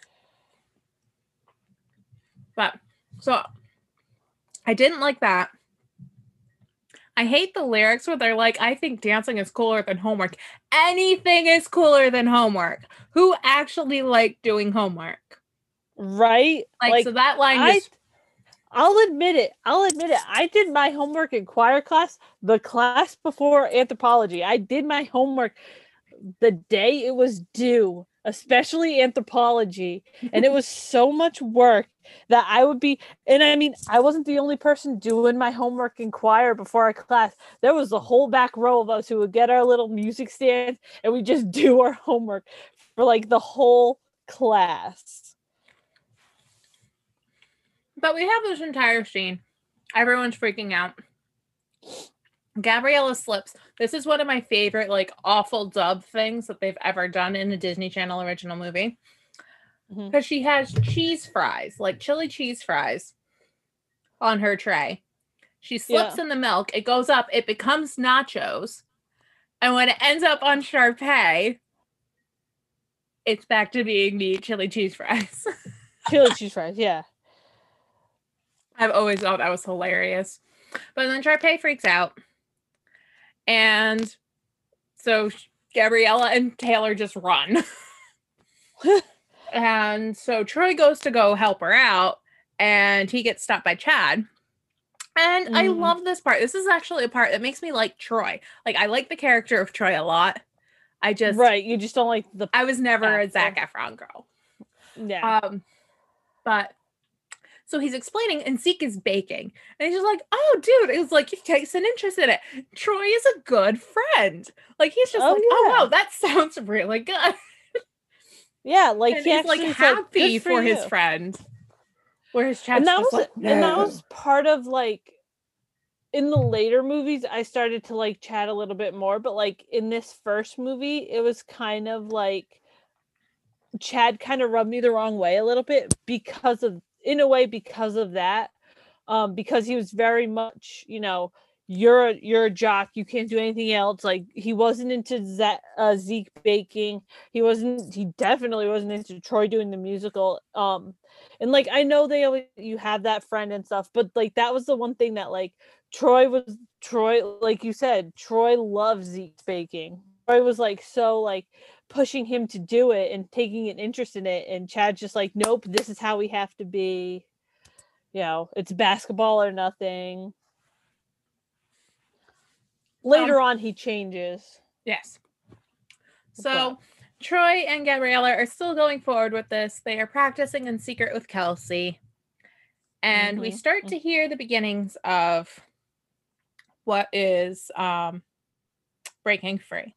[SPEAKER 3] But so I didn't like that. I hate the lyrics where they're like, I think dancing is cooler than homework. Anything is cooler than homework. Who actually liked doing homework?
[SPEAKER 4] Right?
[SPEAKER 3] Like, so that line just
[SPEAKER 4] I'll admit it. I did my homework in choir class, the class before anthropology. I did my homework the day it was due. especially anthropology. And it was so much work that I would be, and I mean, I wasn't the only person doing my homework in choir before our class. There was a whole back row of us who would get our little music stands and we just do our homework for like the whole class.
[SPEAKER 3] But we have this entire scene. Everyone's freaking out. Gabriella slips. This is one of my favorite, like, awful dub things that they've ever done in a Disney Channel original movie. Because she has cheese fries, like chili cheese fries, on her tray. She slips in the milk. It goes up. It becomes nachos. And when it ends up on Sharpay, it's back to being the chili cheese fries.
[SPEAKER 4] Chili cheese fries, yeah.
[SPEAKER 3] I've always thought that was hilarious. But then Sharpay freaks out. And so Gabriella and Taylor just run. And so Troy goes to go help her out. And he gets stopped by Chad. And I love this part. This is actually a part that makes me like Troy. Like, I like the character of Troy a lot. I just...
[SPEAKER 4] Right, you just don't like the...
[SPEAKER 3] I was never a Zac Efron girl.
[SPEAKER 4] Yeah.
[SPEAKER 3] But... So he's explaining, and Zeke is baking. And he's just like, oh, dude. It was like, he takes an interest in it. Troy is a good friend. Like, he's just oh, wow, that sounds really good.
[SPEAKER 4] Yeah, like,
[SPEAKER 3] and he's, like, happy for his friend. Whereas Chad's just like, no.
[SPEAKER 4] And that was part of, like, in the later movies, I started to like Chad a little bit more. But, like, in this first movie, it was kind of like Chad kind of rubbed me the wrong way a little bit because of that, because he was very much, you know, you're a jock, you can't do anything else. Like, he wasn't into Zeke baking. He definitely wasn't into Troy doing the musical. And like, I know you have that friend and stuff, but like, that was the one thing that like Troy, like you said, Troy loves Zeke baking. Troy was like, so like pushing him to do it and taking an interest in it, and Chad's just like, nope, this is how we have to be, you know, it's basketball or nothing. Later on he changes.
[SPEAKER 3] Yes. So Troy and Gabriella are still going forward with this. They are practicing in secret with Kelsey, and we start to hear the beginnings of what is breaking free.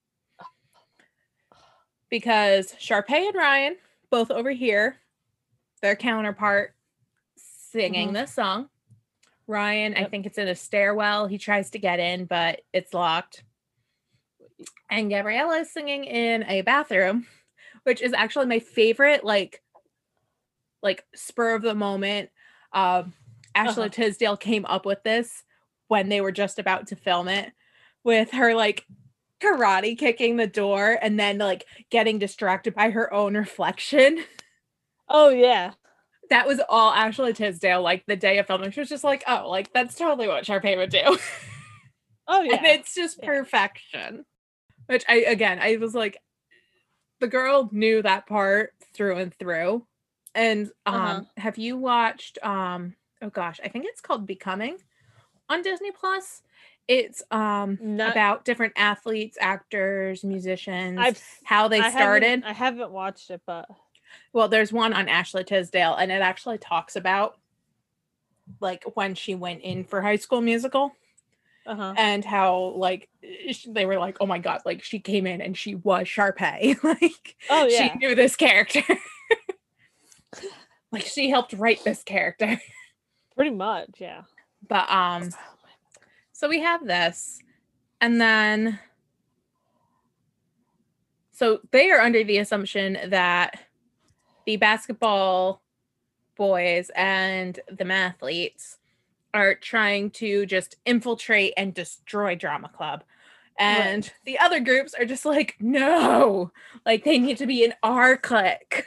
[SPEAKER 3] Because Sharpay and Ryan, both over here, their counterpart, singing this song. Ryan, I think it's in a stairwell. He tries to get in, but it's locked. And Gabriella is singing in a bathroom, which is actually my favorite, like spur of the moment. Ashley Tisdale came up with this when they were just about to film it, with her like karate kicking the door and then like getting distracted by her own reflection.
[SPEAKER 4] Oh yeah,
[SPEAKER 3] that was all Ashley Tisdale. Like, the day of filming, she was just like, oh, like, that's totally what Sharpay would do.
[SPEAKER 4] Oh yeah,
[SPEAKER 3] and it's just perfection. Which I was like, the girl knew that part through and through. And have you watched oh gosh, I think it's called Becoming on Disney Plus. It's about different athletes, actors, musicians, how they started.
[SPEAKER 4] I haven't watched it, but
[SPEAKER 3] well, there's one on Ashley Tisdale, and it actually talks about like when she went in for High School Musical. And how like they were like, oh my god, like she came in and she was Sharpay. Like, oh yeah, she knew this character. Like, she helped write this character.
[SPEAKER 4] Pretty much, yeah.
[SPEAKER 3] But so we have this, and then so they are under the assumption that the basketball boys and the mathletes are trying to just infiltrate and destroy Drama Club. And the other groups are just like, no, like they need to be in our clique.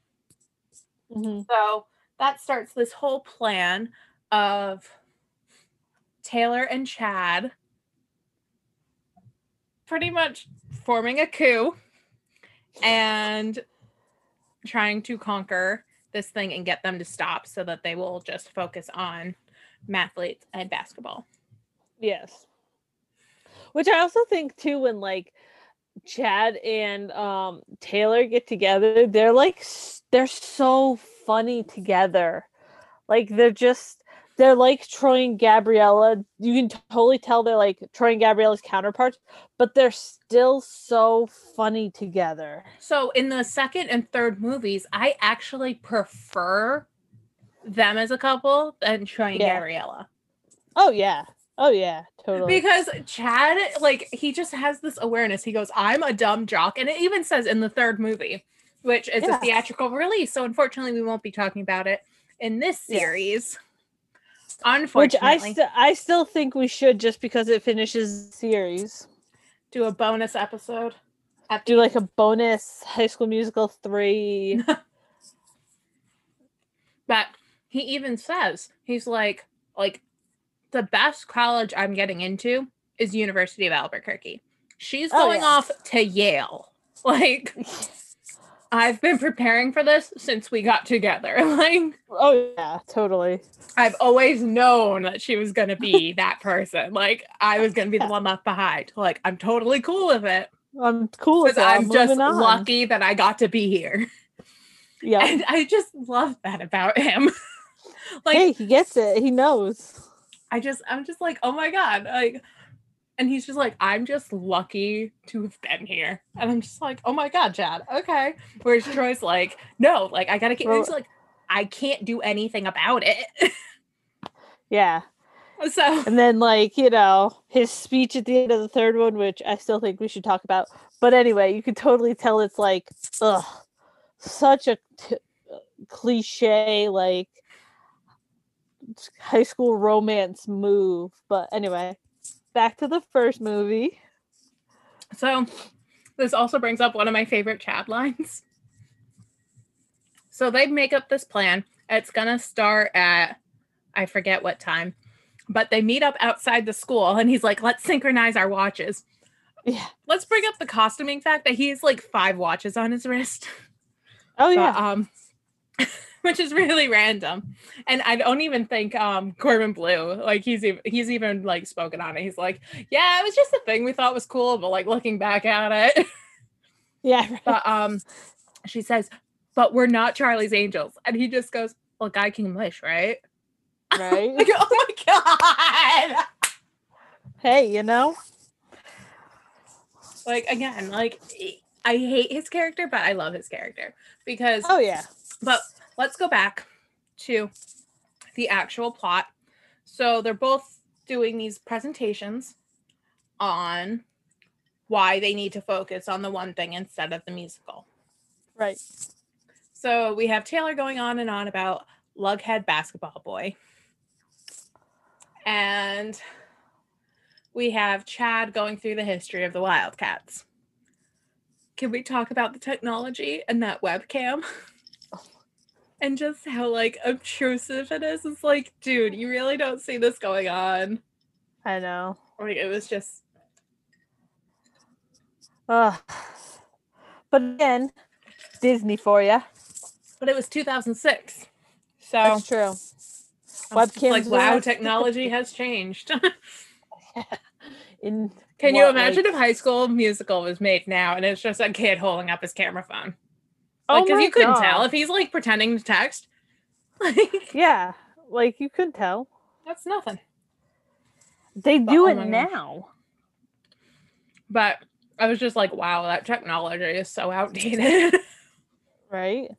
[SPEAKER 3] So that starts this whole plan of Taylor and Chad pretty much forming a coup and trying to conquer this thing and get them to stop so that they will just focus on mathletes and basketball.
[SPEAKER 4] Yes. Which I also think too, when like Chad and Taylor get together, they're so funny together. Like they're like Troy and Gabriella. You can totally tell they're like Troy and Gabriella's counterparts, but they're still so funny together.
[SPEAKER 3] So in the second and third movies, I actually prefer them as a couple than Troy and
[SPEAKER 4] Yeah.
[SPEAKER 3] Gabriella.
[SPEAKER 4] Oh yeah, totally.
[SPEAKER 3] Because Chad, like, he just has this awareness. He goes, I'm a dumb jock. And it even says in the third movie, which is
[SPEAKER 4] Yeah.
[SPEAKER 3] a theatrical release. So unfortunately, we won't be talking about it in this
[SPEAKER 4] Yeah.
[SPEAKER 3] series.
[SPEAKER 4] Which
[SPEAKER 3] Unfortunately.
[SPEAKER 4] I still think we should, just because it finishes the series.
[SPEAKER 3] Do a bonus episode.
[SPEAKER 4] Do like a bonus High School Musical 3.
[SPEAKER 3] But he even says, he's like, the best college I'm getting into is University of Albuquerque. She's going off to Yale. Like, I've been preparing for this since we got together. Like,
[SPEAKER 4] Oh yeah, totally.
[SPEAKER 3] I've always known that she was going to be that person. Like, I was going to be the one left behind. Like, I'm totally cool with it.
[SPEAKER 4] I'm cool with
[SPEAKER 3] Because
[SPEAKER 4] it.
[SPEAKER 3] I'm just
[SPEAKER 4] moving on.
[SPEAKER 3] lucky that I got to be here.
[SPEAKER 4] Yeah.
[SPEAKER 3] And I just love that about him. Like,
[SPEAKER 4] Hey, he gets it. He knows.
[SPEAKER 3] I'm just like, oh my God. Like, and he's just like, I'm just lucky to have been here. And I'm just like, oh my God, Chad. Okay. Whereas Troy's like, no, like, I gotta keep, he's like, I can't do anything about it.
[SPEAKER 4] Yeah.
[SPEAKER 3] So,
[SPEAKER 4] And then, like, you know, his speech at the end of the third one, which I still think we should talk about. But anyway, you can totally tell it's like, such a cliche, like, high school romance move. But anyway, back to the first movie.
[SPEAKER 3] so this also brings up one of my favorite Chad lines. So they make up this plan. It's gonna start at, I forget what time, but they meet up outside the school and he's like, let's synchronize our watches.
[SPEAKER 4] Yeah.
[SPEAKER 3] Let's bring up the costuming fact that he has like 5 watches on his wrist.
[SPEAKER 4] Oh yeah.
[SPEAKER 3] But, which is really random. And I don't even think Corbin Blue, like he's even like spoken on it. He's like, yeah, it was just a thing we thought was cool, but like looking back at it.
[SPEAKER 4] Yeah. Right.
[SPEAKER 3] But she says, but we're not Charlie's Angels. And he just goes, well, Guy King Wish, right?
[SPEAKER 4] Right.
[SPEAKER 3] Like, oh my God.
[SPEAKER 4] Hey, you know?
[SPEAKER 3] Like, again, like, I hate his character, but I love his character. Because,
[SPEAKER 4] Oh yeah.
[SPEAKER 3] but let's go back to the actual plot. So they're both doing these presentations on why they need to focus on the one thing instead of the musical.
[SPEAKER 4] Right.
[SPEAKER 3] So we have Taylor going on and on about Lughead Basketball Boy. And we have Chad going through the history of the Wildcats. Can we talk about the technology and that webcam? And just how, like, obtrusive it is. It's like, dude, you really don't see this going on.
[SPEAKER 4] I know.
[SPEAKER 3] Like, it was just...
[SPEAKER 4] But again, Disney for you.
[SPEAKER 3] But it was 2006. So,
[SPEAKER 4] That's true.
[SPEAKER 3] I was just
[SPEAKER 4] Webcams
[SPEAKER 3] like,
[SPEAKER 4] were
[SPEAKER 3] wow,
[SPEAKER 4] like-
[SPEAKER 3] technology has changed.
[SPEAKER 4] In
[SPEAKER 3] Can you
[SPEAKER 4] what,
[SPEAKER 3] imagine
[SPEAKER 4] like-
[SPEAKER 3] if High School Musical was made now and it's just a kid holding up his camera phone?
[SPEAKER 4] Oh
[SPEAKER 3] Like, because
[SPEAKER 4] my
[SPEAKER 3] you couldn't
[SPEAKER 4] God.
[SPEAKER 3] tell if he's like pretending to text. Like,
[SPEAKER 4] Yeah, like you could tell.
[SPEAKER 3] that's nothing.
[SPEAKER 4] They
[SPEAKER 3] But-
[SPEAKER 4] do
[SPEAKER 3] oh
[SPEAKER 4] it
[SPEAKER 3] my gosh.
[SPEAKER 4] now.
[SPEAKER 3] But I was just like, wow, that technology is so outdated.
[SPEAKER 4] Right?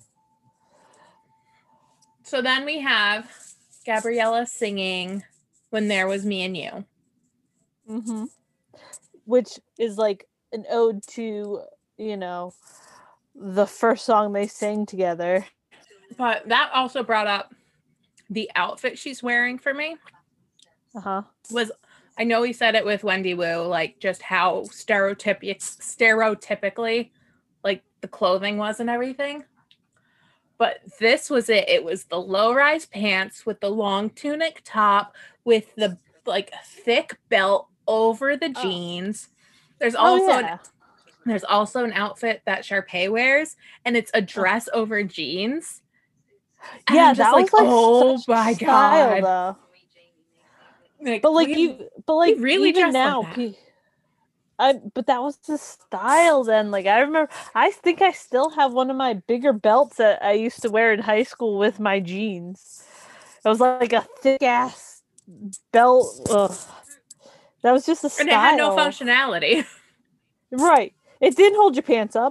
[SPEAKER 3] So then we have Gabriella singing When There Was Me and You.
[SPEAKER 4] Mm-hmm. Which is like an ode to, you know, the first song they sang together.
[SPEAKER 3] But that also brought up the outfit she's wearing for me.
[SPEAKER 4] Uh-huh.
[SPEAKER 3] Was, I know he said it with Wendy Wu, like just how stereotypically like the clothing was and everything. But this was it. It was the low-rise pants with the long tunic top with the like thick belt over the
[SPEAKER 4] Oh.
[SPEAKER 3] jeans. There's
[SPEAKER 4] Oh,
[SPEAKER 3] also
[SPEAKER 4] yeah.
[SPEAKER 3] there's also an outfit that Sharpay wears, and it's a dress over jeans. And
[SPEAKER 4] Yeah,
[SPEAKER 3] I'm just
[SPEAKER 4] that
[SPEAKER 3] like,
[SPEAKER 4] was like
[SPEAKER 3] oh
[SPEAKER 4] such
[SPEAKER 3] my
[SPEAKER 4] style,
[SPEAKER 3] God.
[SPEAKER 4] though.
[SPEAKER 3] Like,
[SPEAKER 4] But like
[SPEAKER 3] we
[SPEAKER 4] but like
[SPEAKER 3] really
[SPEAKER 4] even
[SPEAKER 3] dress like
[SPEAKER 4] now,
[SPEAKER 3] that.
[SPEAKER 4] But that was the style then. Like I remember, I think I still have one of my bigger belts that I used to wear in high school with my jeans. It was like a thick ass belt. Ugh. That was just a style.
[SPEAKER 3] And it had no functionality.
[SPEAKER 4] Right. It didn't hold your pants up.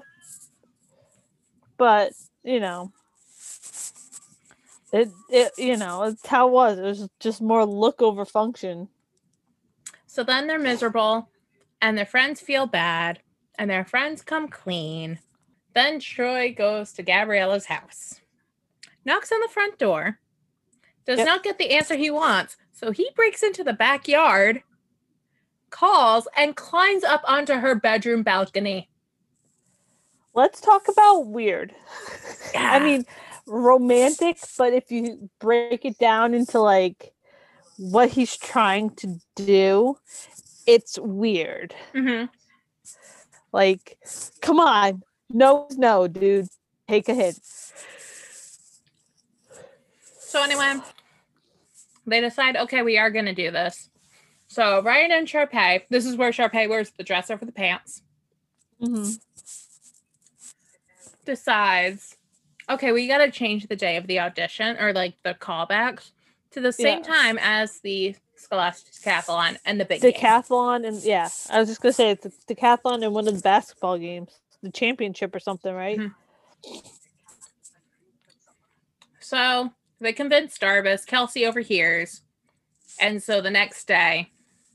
[SPEAKER 4] But, you know, it's how it was. It was just more look over function.
[SPEAKER 3] So then they're miserable, and their friends feel bad, and their friends come clean. Then Troy goes to Gabriella's house, knocks on the front door, does not get the answer he wants, so he breaks into the backyard, calls, and climbs up onto her bedroom balcony.
[SPEAKER 4] Let's talk about weird.
[SPEAKER 3] Yeah.
[SPEAKER 4] I mean, romantic, but if you break it down into like what he's trying to do, it's weird.
[SPEAKER 3] Mm-hmm.
[SPEAKER 4] Like, come on. No, dude. Take a hint.
[SPEAKER 3] So anyway, they decide, okay, we are going to do this. So Ryan and Sharpay, this is where Sharpay wears the dress over the pants, decides, okay, we got to change the day of the audition or like the callbacks to the same time as the Scholastic Decathlon and the big game.
[SPEAKER 4] Decathlon and I was just going to say it's the Decathlon and one of the basketball games, the championship or something, right?
[SPEAKER 3] Mm-hmm. So they convince Darbus. Kelsey overhears. And so the next day,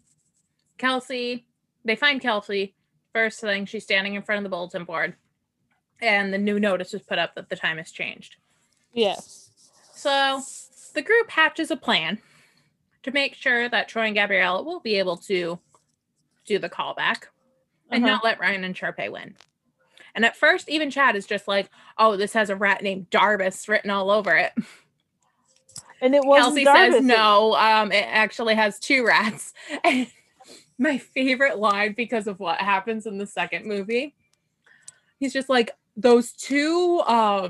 [SPEAKER 3] they find Kelsey. First thing, she's standing in front of the bulletin board. And the new notice is put up that the time has changed.
[SPEAKER 4] Yes.
[SPEAKER 3] So the group hatches a plan to make sure that Troy and Gabriella will be able to do the callback and not let Ryan and Sharpay win. And at first, even Chad is just like, oh, this has a rat named Darbus written all over it.
[SPEAKER 4] And it wasn't
[SPEAKER 3] Kelsey
[SPEAKER 4] Darbus.
[SPEAKER 3] says, no, it actually has 2 rats. And my favorite line, because of what happens in the second movie, he's just like, those 2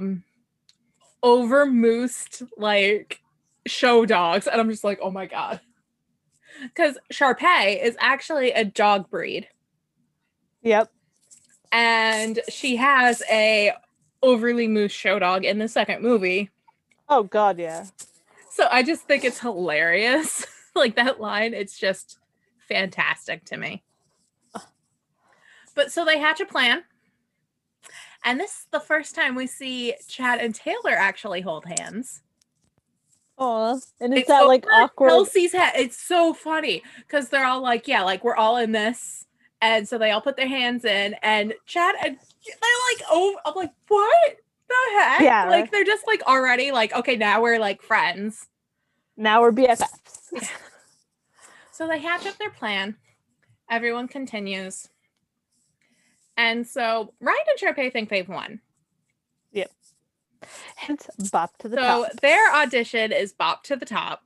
[SPEAKER 3] overmoosed, like, show dogs. And I'm just like, oh my God. Because Sharpay is actually a dog breed.
[SPEAKER 4] Yep.
[SPEAKER 3] And she has a overly moose show dog in the second movie.
[SPEAKER 4] Oh God, yeah.
[SPEAKER 3] So I just think it's hilarious. Like that line, it's just fantastic to me. But so they hatch a plan. And this is the first time we see Chad and Taylor actually hold hands.
[SPEAKER 4] Oh, and it's that like awkward.
[SPEAKER 3] Kelsey's head. It's so funny because they're all like, yeah, like we're all in this. And so they all put their hands in, and Chad and they're like, oh, I'm like, what the heck?
[SPEAKER 4] Yeah.
[SPEAKER 3] Like they're just like already like, okay, now we're like friends.
[SPEAKER 4] Now we're BFFs.
[SPEAKER 3] So they hatch up their plan. Everyone continues. And so Ryan and Sharpay think they've won.
[SPEAKER 4] Yep. Hence, bop to the
[SPEAKER 3] So
[SPEAKER 4] top.
[SPEAKER 3] their audition is Bop to the Top,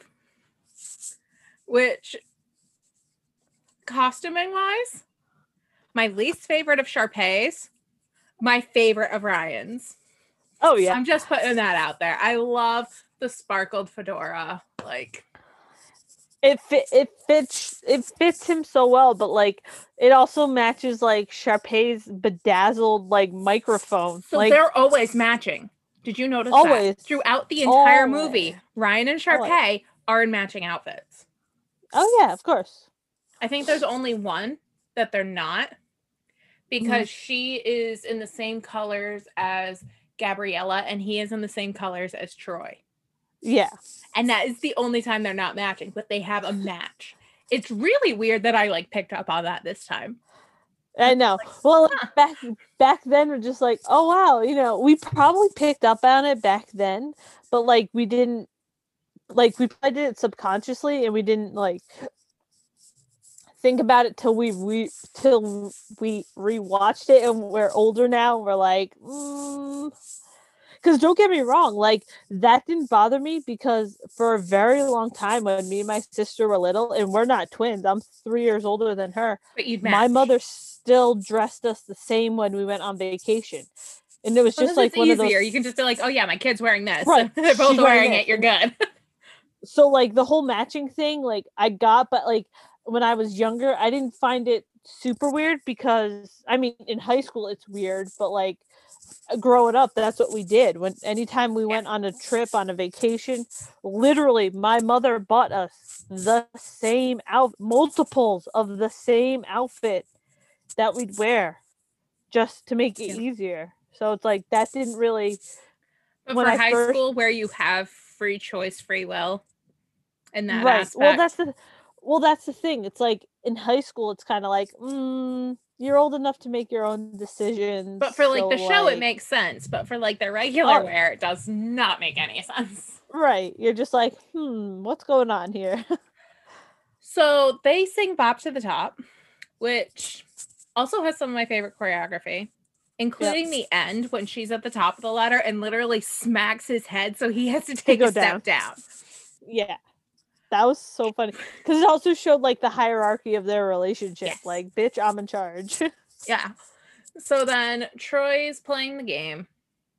[SPEAKER 3] which costuming wise, my least favorite of Sharpay's, my favorite of Ryan's.
[SPEAKER 4] Oh yeah.
[SPEAKER 3] I'm just putting that out there. I love the sparkled fedora. Like
[SPEAKER 4] it fits him so well, but like it also matches like Sharpay's bedazzled like microphone.
[SPEAKER 3] So
[SPEAKER 4] like,
[SPEAKER 3] they're always matching. Did you notice
[SPEAKER 4] always
[SPEAKER 3] that? Throughout the entire
[SPEAKER 4] always.
[SPEAKER 3] movie, Ryan and Sharpay are in matching outfits.
[SPEAKER 4] Oh yeah, of course.
[SPEAKER 3] I think there's only one that they're not, because she is in the same colors as Gabriella and he is in the same colors as Troy.
[SPEAKER 4] Yeah.
[SPEAKER 3] And that is the only time they're not matching, but they have a match. It's really weird that I like picked up on that this time.
[SPEAKER 4] I know. Well, like, back then we're just like, oh wow, you know, we probably picked up on it back then, but like we didn't, like we probably did it subconsciously, and we didn't like think about it till we rewatched it, and we're older now. And we're like, because don't get me wrong, like that didn't bother me because for a very long time when me and my sister were little, and we're not twins, I'm 3 years older than her.
[SPEAKER 3] But you'd
[SPEAKER 4] my
[SPEAKER 3] match.
[SPEAKER 4] mother still dressed us the same when we went on vacation, and it was just like one
[SPEAKER 3] easier.
[SPEAKER 4] of those.
[SPEAKER 3] You can just be like, oh yeah, my kid's wearing this.
[SPEAKER 4] Right.
[SPEAKER 3] They're both
[SPEAKER 4] She's
[SPEAKER 3] wearing
[SPEAKER 4] wearing
[SPEAKER 3] it. You're good.
[SPEAKER 4] So like the whole matching thing, like I got, but like when I was younger, I didn't find it super weird because I mean in high school it's weird, but like growing up that's what we did. When anytime we went on a trip, on a vacation, literally my mother bought us the same multiples of the same outfit that we'd wear just to make it easier. So it's like that didn't really
[SPEAKER 3] But
[SPEAKER 4] when
[SPEAKER 3] for
[SPEAKER 4] I
[SPEAKER 3] high
[SPEAKER 4] first
[SPEAKER 3] school where you have free choice, free will in that
[SPEAKER 4] right.
[SPEAKER 3] aspect.
[SPEAKER 4] Well that's the thing. It's like in high school it's kind of like you're old enough to make your own decisions.
[SPEAKER 3] But for like
[SPEAKER 4] so,
[SPEAKER 3] the show it makes sense, but for like the regular wear it does not make any sense.
[SPEAKER 4] Right. You're just like, what's going on here?
[SPEAKER 3] So they sing Bop to the Top, which also has some of my favorite choreography, including the end when she's at the top of the ladder and literally smacks his head so he has to take a step down.
[SPEAKER 4] Yeah. That was so funny. Because it also showed like the hierarchy of their relationship.
[SPEAKER 3] Yes.
[SPEAKER 4] Like, bitch, I'm in charge.
[SPEAKER 3] Yeah. So then Troy's playing the game.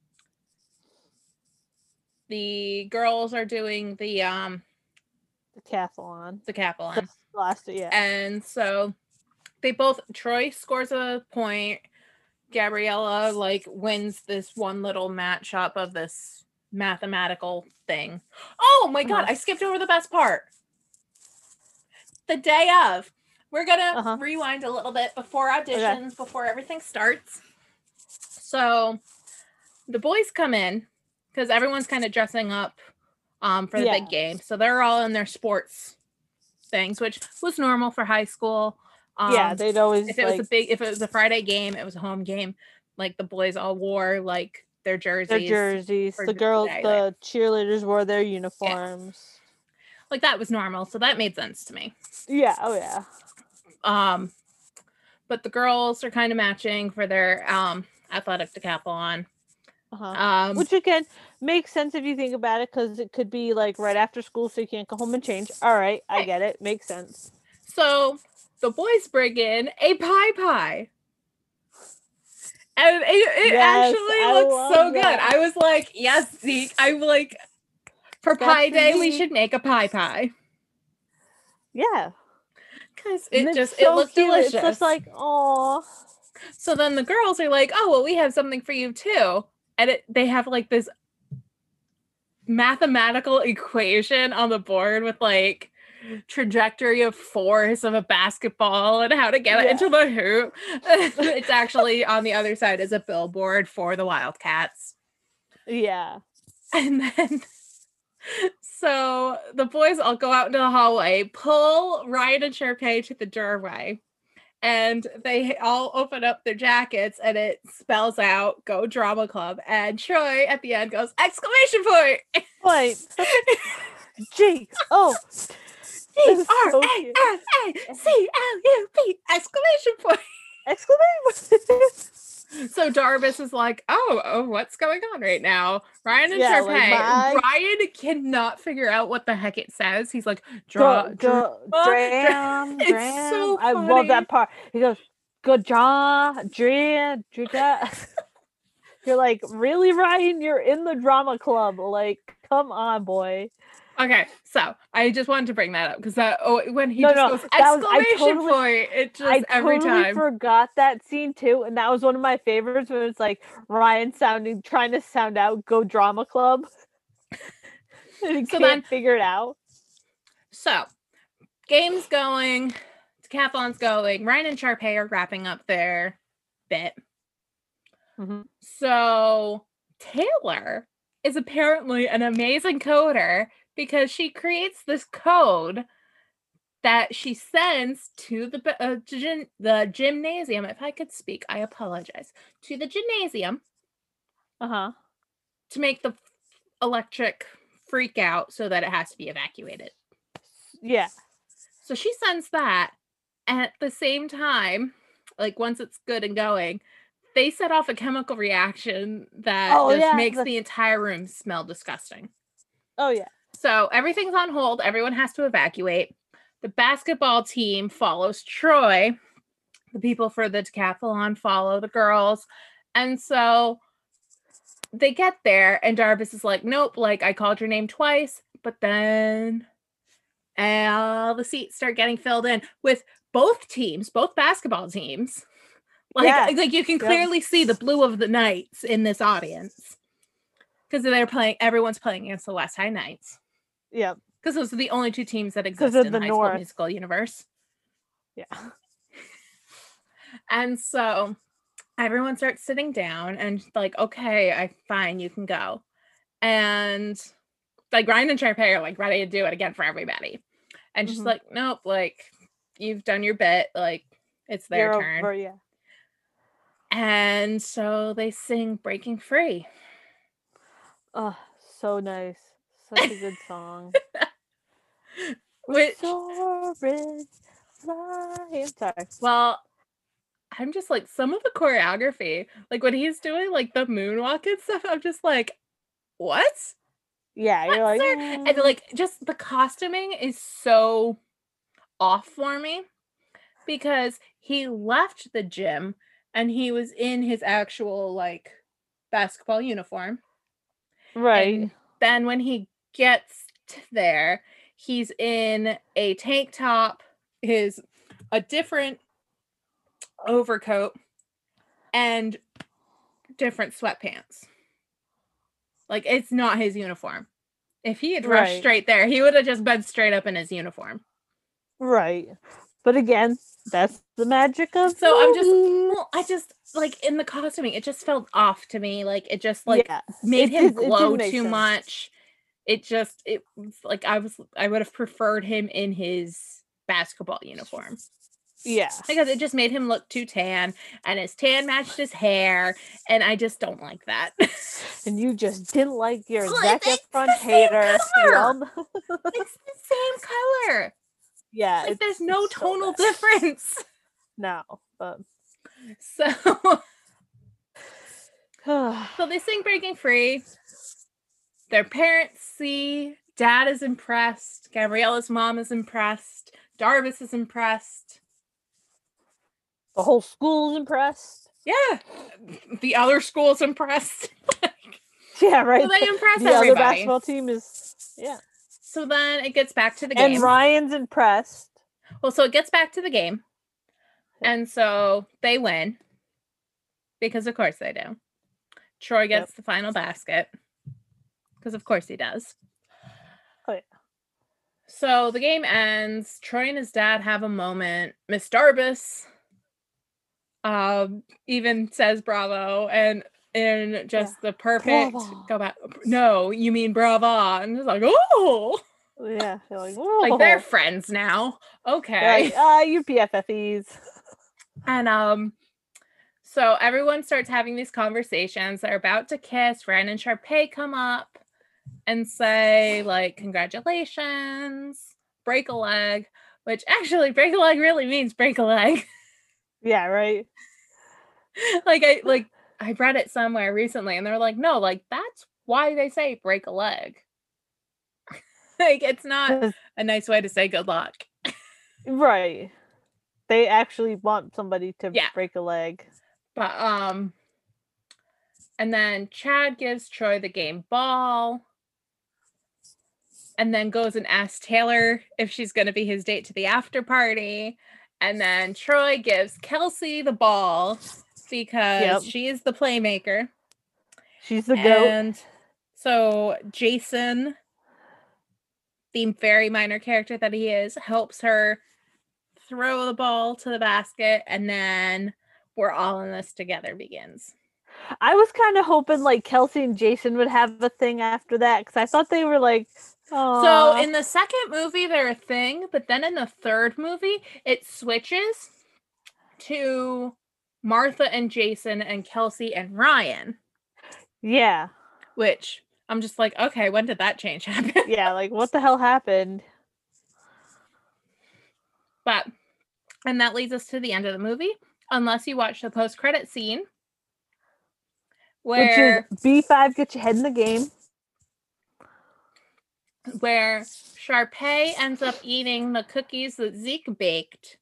[SPEAKER 3] The girls are doing the
[SPEAKER 4] decathlon.
[SPEAKER 3] Decathlon.
[SPEAKER 4] Last, yeah.
[SPEAKER 3] And so Troy scores a point. Gabriella like wins this one little match up of this mathematical thing. Oh my god, I skipped over the best part. The day of. We're gonna rewind a little bit before auditions, before everything starts. So the boys come in because everyone's kind of dressing up for the big game. So they're all in their sports things, which was normal for high school.
[SPEAKER 4] They'd always
[SPEAKER 3] if it was a Friday game, it was a home game. Like the boys all wore like their jerseys.
[SPEAKER 4] The girls, the cheerleaders wore their uniforms.
[SPEAKER 3] Yeah. Like that was normal, so that made sense to me.
[SPEAKER 4] Yeah, oh yeah.
[SPEAKER 3] But the girls are kind of matching for their athletic decathlon.
[SPEAKER 4] Which again makes sense if you think about it, because it could be like right after school, so you can't go home and change. All right, I get it. Makes sense.
[SPEAKER 3] So the boys bring in a pie. And it actually looks so good. I was like, yes, Zeke. I'm like, for Pie Day, we should make a pie.
[SPEAKER 4] Yeah.
[SPEAKER 3] Because it looked delicious.
[SPEAKER 4] It's just like, oh.
[SPEAKER 3] So then the girls are like, oh, well, we have something for you too. And they have like this mathematical equation on the board with like trajectory of force of a basketball and how to get it into the hoop. It's actually on the other side is a billboard for the Wildcats.
[SPEAKER 4] Yeah.
[SPEAKER 3] And then so the boys all go out into the hallway, pull Ryan and Sharpay to the doorway, and they all open up their jackets and it spells out "Go Drama Club." And Troy at the end goes, exclamation point!
[SPEAKER 4] Point. G-O
[SPEAKER 3] D-R-A-N-A-C-L-U-P! Exclamation point!
[SPEAKER 4] Exclamation point!
[SPEAKER 3] So Darbus is like, oh, what's going on right now? Ryan and Sharpay.
[SPEAKER 4] Like
[SPEAKER 3] Ryan cannot figure out what the heck it says. He's like,
[SPEAKER 4] dram.
[SPEAKER 3] It's so funny.
[SPEAKER 4] I love that part. He goes, good job, dram. You're like, really, Ryan? You're in the drama club. Like, come on, boy.
[SPEAKER 3] Okay, so I just wanted to bring that up because when he goes exclamation point, it just every time. I totally
[SPEAKER 4] forgot that scene too, and that was one of my favorites when it's like Ryan trying to sound out "Go Drama Club," and he can't figure it out. So,
[SPEAKER 3] game's going, decathlon's going. Ryan and Sharpay are wrapping up their bit.
[SPEAKER 4] Mm-hmm.
[SPEAKER 3] So Taylor is apparently an amazing coder, because she creates this code that she sends to the gymnasium. If I could speak, I apologize. To the gymnasium.
[SPEAKER 4] To
[SPEAKER 3] make the electric freak out so that it has to be evacuated.
[SPEAKER 4] Yeah.
[SPEAKER 3] So she sends that. And at the same time, like once it's good and going, they set off a chemical reaction that makes the entire room smell disgusting.
[SPEAKER 4] Oh, yeah.
[SPEAKER 3] So everything's on hold. Everyone has to evacuate. The basketball team follows Troy. The people for the decathlon follow the girls. And so they get there and Darbus is like, nope, like I called your name twice. But then all the seats start getting filled in with both teams, both basketball teams. Like you can clearly see the blue of the Knights in this audience. Because everyone's playing against the West High Knights.
[SPEAKER 4] Yep.
[SPEAKER 3] Because those are the only two teams that exist in the High School Musical universe.
[SPEAKER 4] Yeah.
[SPEAKER 3] And so everyone starts sitting down and like, okay, fine, you can go. And like Ryan and Sharpay are like ready to do it again for everybody. And she's like, nope, like you've done your bit, like it's their turn.
[SPEAKER 4] Over, yeah.
[SPEAKER 3] And so they sing Breaking Free.
[SPEAKER 4] Oh, so nice. Such a good song.
[SPEAKER 3] Which,
[SPEAKER 4] soaring, flying. Sorry.
[SPEAKER 3] Well, I'm just like, some of the choreography, like when he's doing like the moonwalk and stuff, I'm just like, what?
[SPEAKER 4] Yeah, you're like,
[SPEAKER 3] and like just the costuming is so off for me because he left the gym and he was in his actual like basketball uniform.
[SPEAKER 4] Right.
[SPEAKER 3] And then when he gets there, he's in a tank top, a different overcoat, and different sweatpants. Like, it's not his uniform. If he had rushed straight there, he would have just been straight up in his uniform.
[SPEAKER 4] Right. But again, that's the magic of
[SPEAKER 3] I just like in the costuming, it just felt off to me. Like it just like made him glow too much. It was like I would have preferred him in his basketball uniform.
[SPEAKER 4] Yeah.
[SPEAKER 3] Because it just made him look too tan and his tan matched his hair. And I just don't like that.
[SPEAKER 4] And you just didn't like your Zac Efron hater.
[SPEAKER 3] It's the same color.
[SPEAKER 4] Yeah.
[SPEAKER 3] Like there's no tonal difference.
[SPEAKER 4] No, but
[SPEAKER 3] so they sing Breaking Free. Their parents see. Dad is impressed. Gabriella's mom is impressed. Darvis is impressed.
[SPEAKER 4] The whole school's impressed.
[SPEAKER 3] Yeah. The other school's impressed.
[SPEAKER 4] Yeah, right.
[SPEAKER 3] So they impress
[SPEAKER 4] the
[SPEAKER 3] everybody.
[SPEAKER 4] Other basketball team is, yeah.
[SPEAKER 3] So then it gets back to the game.
[SPEAKER 4] And Ryan's impressed.
[SPEAKER 3] Well, so it gets back to the game. And so they win. Because of course they do. Troy gets the final basket. Because of course he does.
[SPEAKER 4] Oh, yeah.
[SPEAKER 3] So the game ends. Troy and his dad have a moment. Miss Darbus even says bravo. And in just the perfect go back. No, you mean brava. And it's like, oh.
[SPEAKER 4] Yeah. They're like, whoa.
[SPEAKER 3] Like they're friends now. Okay.
[SPEAKER 4] Like, you PFFEs.
[SPEAKER 3] And so everyone starts having these conversations. They're about to kiss. Ryan and Sharpay come up and say, like, congratulations, break a leg, which actually break a leg really means break a leg.
[SPEAKER 4] Yeah, right.
[SPEAKER 3] I read it somewhere recently and they're like, no, like that's why they say break a leg. Like it's not a nice way to say good luck.
[SPEAKER 4] Right. They actually want somebody to break a leg.
[SPEAKER 3] But and then Chad gives Troy the game ball. And then goes and asks Taylor if she's going to be his date to the after party. And then Troy gives Kelsey the ball because she is the playmaker.
[SPEAKER 4] She's the goat.
[SPEAKER 3] And so Jason, the very minor character that he is, helps her throw the ball to the basket. And then we're all in this together begins.
[SPEAKER 4] I was kind of hoping like Kelsey and Jason would have a thing after that because I thought they were like, aww.
[SPEAKER 3] So in the second movie, they're a thing, but then in the third movie, it switches to Martha and Jason and Kelsey and Ryan.
[SPEAKER 4] Yeah.
[SPEAKER 3] Which I'm just like, okay, when did that change happen?
[SPEAKER 4] Yeah, like what the hell happened?
[SPEAKER 3] And that leads us to the end of the movie, unless you watch the post-credit scene.
[SPEAKER 4] Which is B5, get your head in the game.
[SPEAKER 3] Where Sharpay ends up eating the cookies that Zeke baked.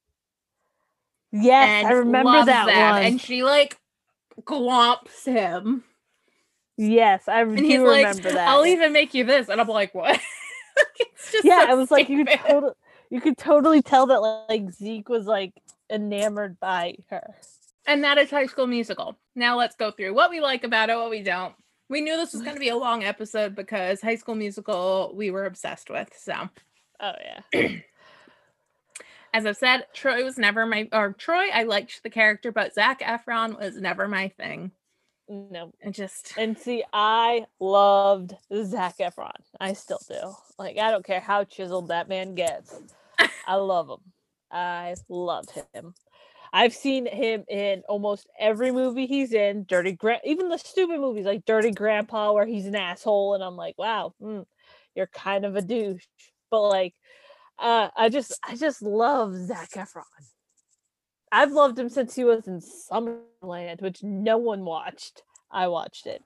[SPEAKER 4] Yes, I remember that one.
[SPEAKER 3] And she like glomps him.
[SPEAKER 4] Yes, I do remember that.
[SPEAKER 3] I'll even make you this. And I'm like, what?
[SPEAKER 4] It's just it was like you You could totally tell that like Zeke was like enamored by her.
[SPEAKER 3] And that is High School Musical. Now let's go through what we like about it, what we don't. We knew this was going to be a long episode because High School Musical we were obsessed with. So,
[SPEAKER 4] Oh yeah.
[SPEAKER 3] as I've said, Troy was never Troy, I liked the character, but Zac Efron was never my thing.
[SPEAKER 4] No.
[SPEAKER 3] It just...
[SPEAKER 4] And see, I loved Zac Efron. I still do. Like, I don't care how chiseled that man gets. I love him. I love him. I've seen him in almost every movie he's in. Even the stupid movies like Dirty Grandpa, where he's an asshole, and I'm like, wow, you're kind of a douche. But like, I just love Zac Efron. I've loved him since he was in Summerland, which no one watched. I watched it.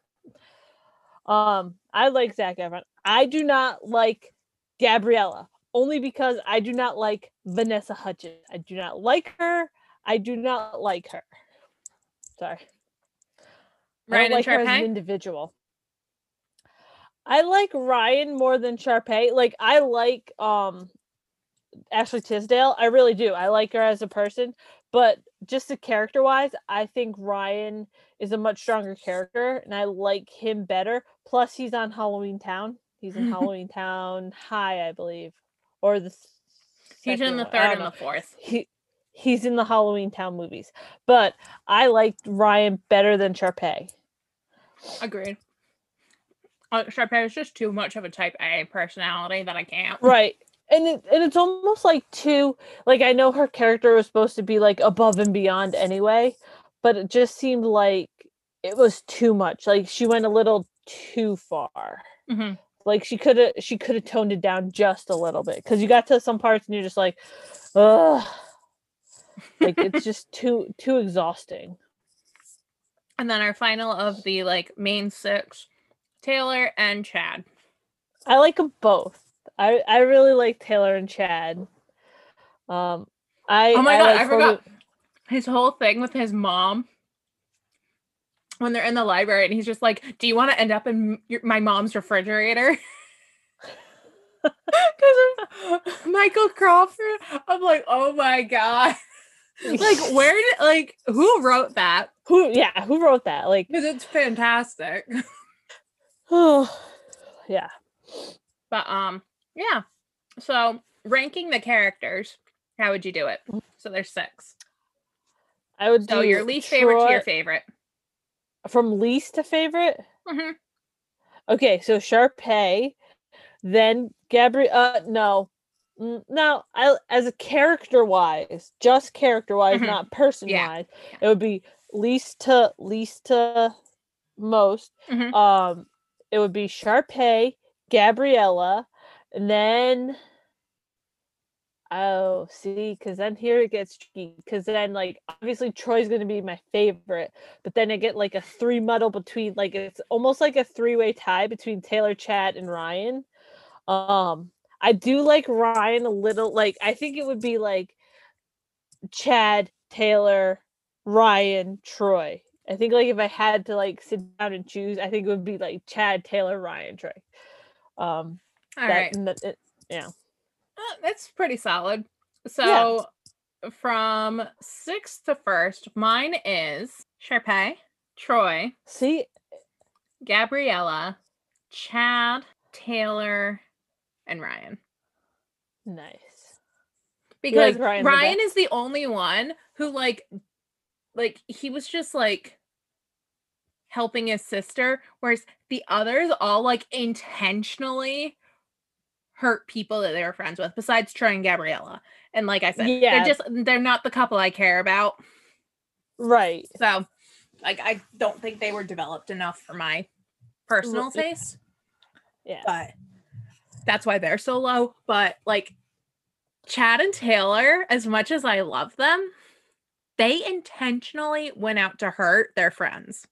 [SPEAKER 4] I like Zac Efron. I do not like Gabriella, only because I do not like Vanessa Hudgens. I do not like her. I do not like her. Sorry.
[SPEAKER 3] Ryan
[SPEAKER 4] I don't like her as an individual. I like Ryan more than Sharpay. Like, I like Ashley Tisdale. I really do. I like her as a person. But just the character-wise, I think Ryan is a much stronger character, and I like him better. Plus, he's on Halloween Town. He's in Halloween Town High, I believe. Or the
[SPEAKER 3] He's in the
[SPEAKER 4] one.
[SPEAKER 3] third and the fourth.
[SPEAKER 4] He's in the Halloween Town movies. But I liked Ryan better than Sharpay.
[SPEAKER 3] Agreed. Sharpay is just too much of a type A personality that I can't.
[SPEAKER 4] Right. And it's almost like too, like, I know her character was supposed to be like above and beyond anyway, but it just seemed like it was too much. Like, she went a little too far.
[SPEAKER 3] Mm-hmm.
[SPEAKER 4] Like, she could have toned it down just a little bit, because you got to some parts and you're just like, ugh. Like, it's just too exhausting.
[SPEAKER 3] And then our final of the like main six, Taylor and Chad.
[SPEAKER 4] I like them both. I really like Taylor and Chad. Oh my
[SPEAKER 3] God, I forgot his whole thing with his mom when they're in the library, and he's just like, "Do you want to end up in my mom's refrigerator?" Because of Michael Crawford. I'm like, oh my God. Like, who wrote that?
[SPEAKER 4] Who wrote that? Like,
[SPEAKER 3] because it's fantastic.
[SPEAKER 4] Oh, yeah.
[SPEAKER 3] But yeah. So ranking the characters, how would you do it? So there's 6.
[SPEAKER 4] I would do
[SPEAKER 3] your least favorite to your favorite.
[SPEAKER 4] From least to favorite?
[SPEAKER 3] Mm-hmm.
[SPEAKER 4] Okay, so Sharpay, then Gabrielle. No, as a character-wise, just character-wise, not person-wise, it would be least to most.
[SPEAKER 3] Mm-hmm.
[SPEAKER 4] It would be Sharpay, Gabriella, and then because then here it gets tricky, because then, like, obviously Troy's going to be my favorite, but then I get like a 3 muddle between, like, it's almost like a 3-way tie between Taylor, Chad, and Ryan. I do like Ryan a little. Like, I think it would be like Chad, Taylor, Ryan, Troy. I think, like, if I had to like sit down and choose, I think it would be like Chad, Taylor, Ryan, Troy.
[SPEAKER 3] All right.
[SPEAKER 4] Yeah.
[SPEAKER 3] That's pretty solid. So from 6th to 1st, mine is Sharpay, Troy, Gabriella, Chad, Taylor, and Ryan.
[SPEAKER 4] Nice.
[SPEAKER 3] Because like Ryan is the only one who like he was just like helping his sister, whereas the others all like intentionally hurt people that they were friends with, besides Troy and Gabriella. And like I said, they're not the couple I care about.
[SPEAKER 4] Right.
[SPEAKER 3] So like I don't think they were developed enough for my personal taste.
[SPEAKER 4] Yeah.
[SPEAKER 3] But that's why they're so low. But like Chad and Taylor, as much as I love them, they intentionally went out to hurt their friends.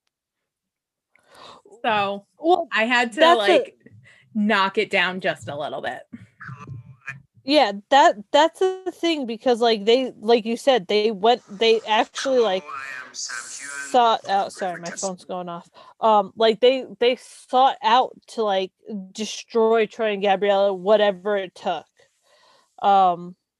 [SPEAKER 3] So I had to knock it down just a little bit.
[SPEAKER 4] Yeah, that's the thing, because like they, like you said, they actually like sought out. Sorry, my phone's going off. Like they sought out to like destroy Troy and Gabriella, whatever it took.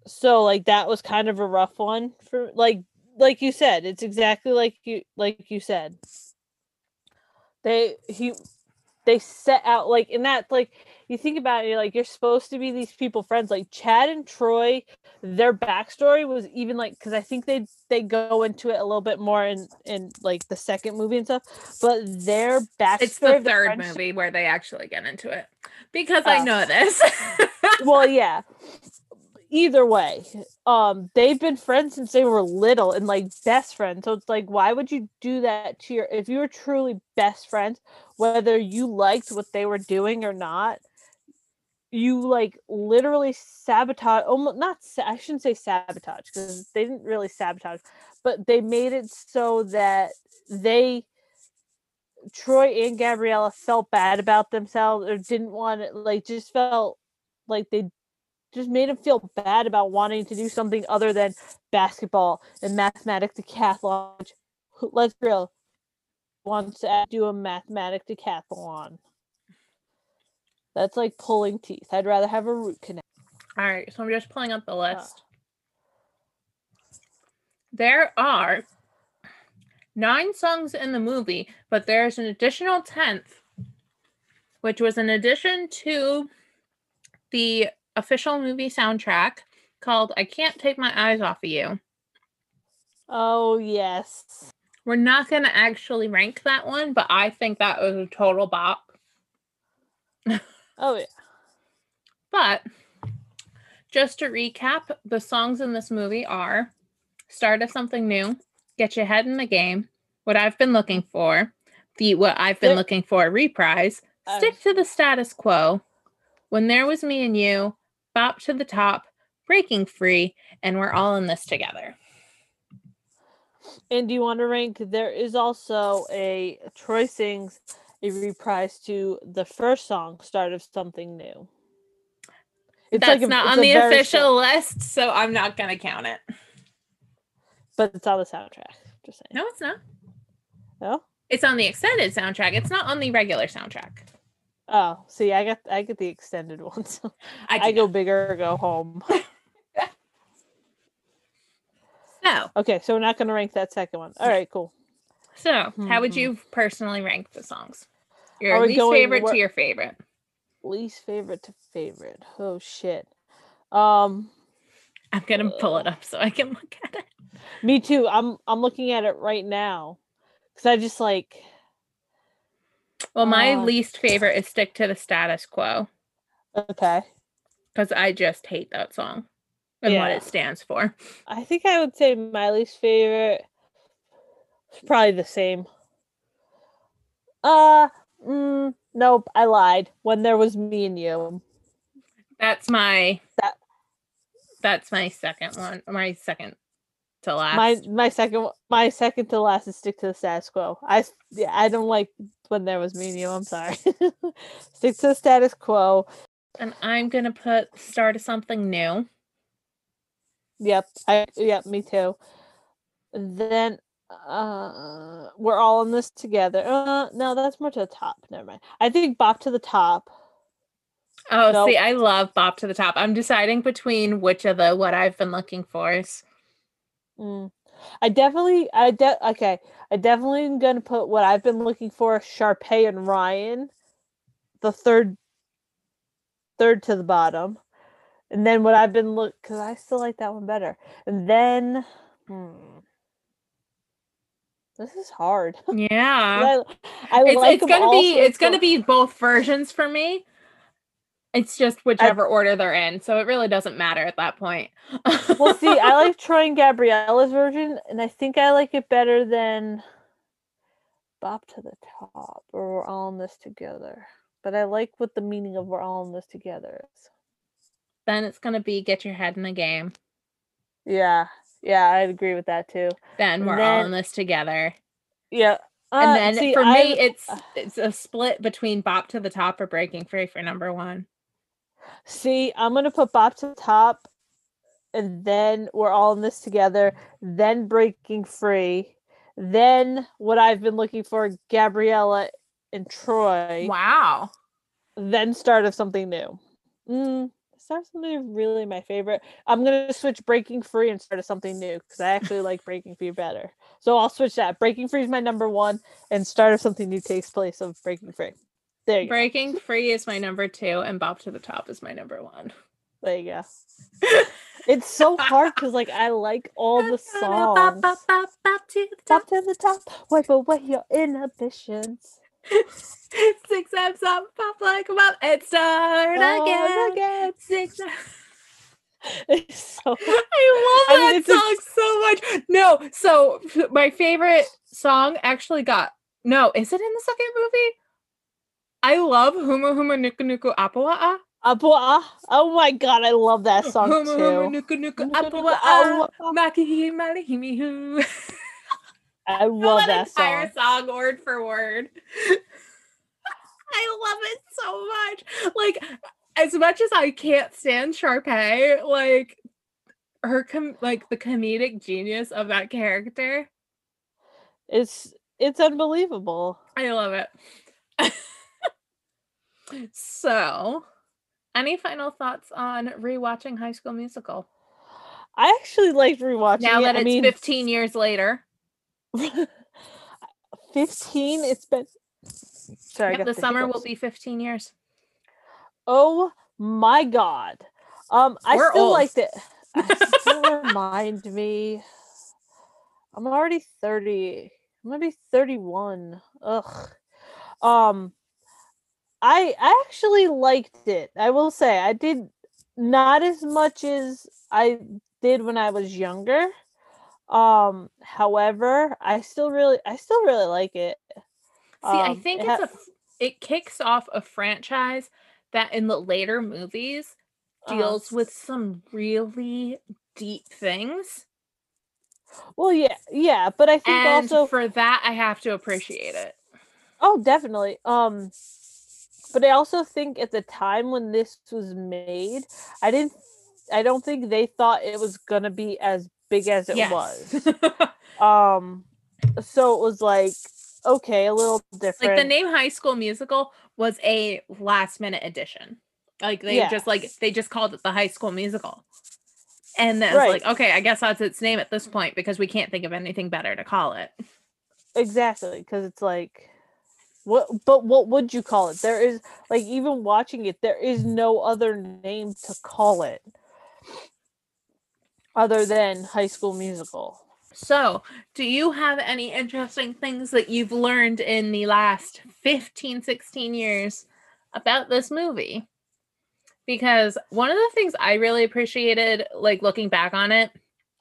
[SPEAKER 4] So like that was kind of a rough one for like you said. It's exactly like you said. They he they set out like and that like you think about it, you're like you're supposed to be these people friends like Chad and Troy. Their backstory was even like because I think they go into it a little bit more in like the second movie and stuff, but their backstory
[SPEAKER 3] It's the
[SPEAKER 4] of the
[SPEAKER 3] third
[SPEAKER 4] friendship-
[SPEAKER 3] movie where they actually get into it because I
[SPEAKER 4] Oh.
[SPEAKER 3] know this.
[SPEAKER 4] well yeah, either way, they've been friends since they were little and like best friends. So it's like, why would you do that to your if you were truly best friends, whether you liked what they were doing or not, you like literally sabotage almost not I shouldn't say sabotage because they didn't really sabotage, but they made it so that they Troy and Gabriella felt bad about themselves or didn't want it like just felt like they just made him feel bad about wanting to do something other than basketball and mathematics decathlon. Let's be real, wants to do a mathematic decathlon. That's like pulling teeth. I'd rather have a root canal.
[SPEAKER 3] All right, so I'm just pulling up the list. There are 9 songs in the movie, but there's an additional 10th, which was an addition to the official movie soundtrack called I Can't Take My Eyes Off of You.
[SPEAKER 4] Oh, yes.
[SPEAKER 3] We're not going to actually rank that one, but I think that was a total bop.
[SPEAKER 4] Oh, yeah.
[SPEAKER 3] But just to recap, the songs in this movie are Start of Something New, Get Your Head in the Game, What I've Been Looking For, the What I've Been Looking For reprise, Stick to the Status Quo, When There Was Me and You, Bop to the Top, Breaking Free, and We're All in This Together.
[SPEAKER 4] And do you want to rank? There is also a Troy sings a reprise to the first song, Start of Something New.
[SPEAKER 3] That's not on the official list, so I'm not going to count it.
[SPEAKER 4] But it's on the soundtrack. Just saying.
[SPEAKER 3] No, it's not.
[SPEAKER 4] No?
[SPEAKER 3] It's on the extended soundtrack. It's not on the regular soundtrack.
[SPEAKER 4] Oh, see, I get the extended ones. I go big or go home.
[SPEAKER 3] So,
[SPEAKER 4] Okay, so we're not going to rank that second one. All right, cool.
[SPEAKER 3] So, how would you personally rank the songs? Your
[SPEAKER 4] Are we
[SPEAKER 3] least
[SPEAKER 4] going
[SPEAKER 3] favorite to your favorite?
[SPEAKER 4] Least favorite to favorite. Oh shit.
[SPEAKER 3] I'm gonna pull it up so I can look at it.
[SPEAKER 4] Me too. I'm looking at it right now because I just like.
[SPEAKER 3] Well, my least favorite is Stick to the Status Quo.
[SPEAKER 4] Okay.
[SPEAKER 3] Because I just hate that song and what it stands for.
[SPEAKER 4] I think I would say my least favorite is probably the same. Nope, I lied. When There Was Me and You.
[SPEAKER 3] That's my second one. My second to last.
[SPEAKER 4] My second to last is Stick to the Status Quo. I don't like When There Was Me and You. I'm sorry. Stick to the Status Quo.
[SPEAKER 3] And I'm gonna put Start of Something New.
[SPEAKER 4] Yep, me too. Then We're All in This Together. No, that's more to the top. Never mind. I think Bop to the Top.
[SPEAKER 3] Oh, nope. See, I love Bop to the Top. I'm deciding between which of the What I've Been Looking For is.
[SPEAKER 4] I definitely am gonna put What I've Been Looking For, Sharpay and Ryan, the third to the bottom, and then What I've Been because I still like that one better, and then this is hard.
[SPEAKER 3] Yeah,
[SPEAKER 4] it's
[SPEAKER 3] gonna be both versions for me. It's just whichever order they're in, so it really doesn't matter at that point.
[SPEAKER 4] Well, see, I like Troy and Gabriella's version, and I think I like it better than Bop to the Top or We're All in This Together. But I like what the meaning of We're All in This Together is.
[SPEAKER 3] Then it's gonna be Get Your Head in the Game.
[SPEAKER 4] Yeah, I'd agree with that too.
[SPEAKER 3] Then We're All in This Together.
[SPEAKER 4] Yeah.
[SPEAKER 3] And then for me, it's a split between Bop to the Top or Breaking Free for number 1.
[SPEAKER 4] See, I'm going to put Bop to the Top, and then We're All in This Together, then Breaking Free, then What I've Been Looking For, Gabriella and Troy.
[SPEAKER 3] Wow.
[SPEAKER 4] Then Start of Something New. Start something really my favorite. I'm gonna switch Breaking Free and start something new because I actually like Breaking Free better. So I'll switch that. Breaking Free is my number one, and Start of Something New takes place of Breaking Free. There you
[SPEAKER 3] Breaking Free is my number 2, and Bop to the Top is my number 1.
[SPEAKER 4] go. There you go. It's so hard because like I like all the songs.
[SPEAKER 3] Bop to the
[SPEAKER 4] Top
[SPEAKER 3] top.
[SPEAKER 4] to the top, wipe away your inhibitions.
[SPEAKER 3] 6 steps up, pop like a bop, and start again. 6
[SPEAKER 4] It's so
[SPEAKER 3] I love
[SPEAKER 4] I mean,
[SPEAKER 3] that song so much. No, so my favorite song actually got is it in the second movie? I love Huma Huma Nuku Nuku Apawa'a.
[SPEAKER 4] Oh my god, I love that song
[SPEAKER 3] Huma Huma
[SPEAKER 4] too.
[SPEAKER 3] Nuku Nuku Apawa'a. Makihi Malihimihu.
[SPEAKER 4] I love that
[SPEAKER 3] entire
[SPEAKER 4] song.
[SPEAKER 3] song word for word. I love it so much. Like, as much as I can't stand Sharpay, like her the comedic genius of that character.
[SPEAKER 4] It's unbelievable.
[SPEAKER 3] I love it. So, any final thoughts on rewatching High School Musical?
[SPEAKER 4] I actually liked rewatching
[SPEAKER 3] Now
[SPEAKER 4] it.
[SPEAKER 3] that
[SPEAKER 4] I
[SPEAKER 3] it's
[SPEAKER 4] mean,
[SPEAKER 3] 15 years later.
[SPEAKER 4] 15. It's been. Sorry, I got
[SPEAKER 3] The summer
[SPEAKER 4] hiccups.
[SPEAKER 3] will be 15 years.
[SPEAKER 4] Oh my god. I
[SPEAKER 3] We're
[SPEAKER 4] still
[SPEAKER 3] old.
[SPEAKER 4] liked it. Don't remind me. I'm already 30. I'm gonna be 31. Ugh. I actually liked it. I will say I did not as much as I did when I was younger. However, I still really like it.
[SPEAKER 3] See, I think
[SPEAKER 4] it
[SPEAKER 3] it kicks off a franchise that in the later movies deals with some really deep things.
[SPEAKER 4] Well, yeah, but I think
[SPEAKER 3] And
[SPEAKER 4] also
[SPEAKER 3] for that I have to appreciate it.
[SPEAKER 4] oh, definitely. But I also think at the time when this was made, I don't think they thought it was gonna be as big as it was. So it was like, okay, a little different.
[SPEAKER 3] Like the name High School Musical was a last minute addition. Like they just called it the High School Musical. And then it's like, okay, I guess that's its name at this point because we can't think of anything better to call it.
[SPEAKER 4] Exactly, because it's like, what would you call it? There is, like, even watching it, there is no other name to call it other than High School Musical.
[SPEAKER 3] So, do you have any interesting things that you've learned in the last 15, 16 years about this movie? Because one of the things I really appreciated, like looking back on it,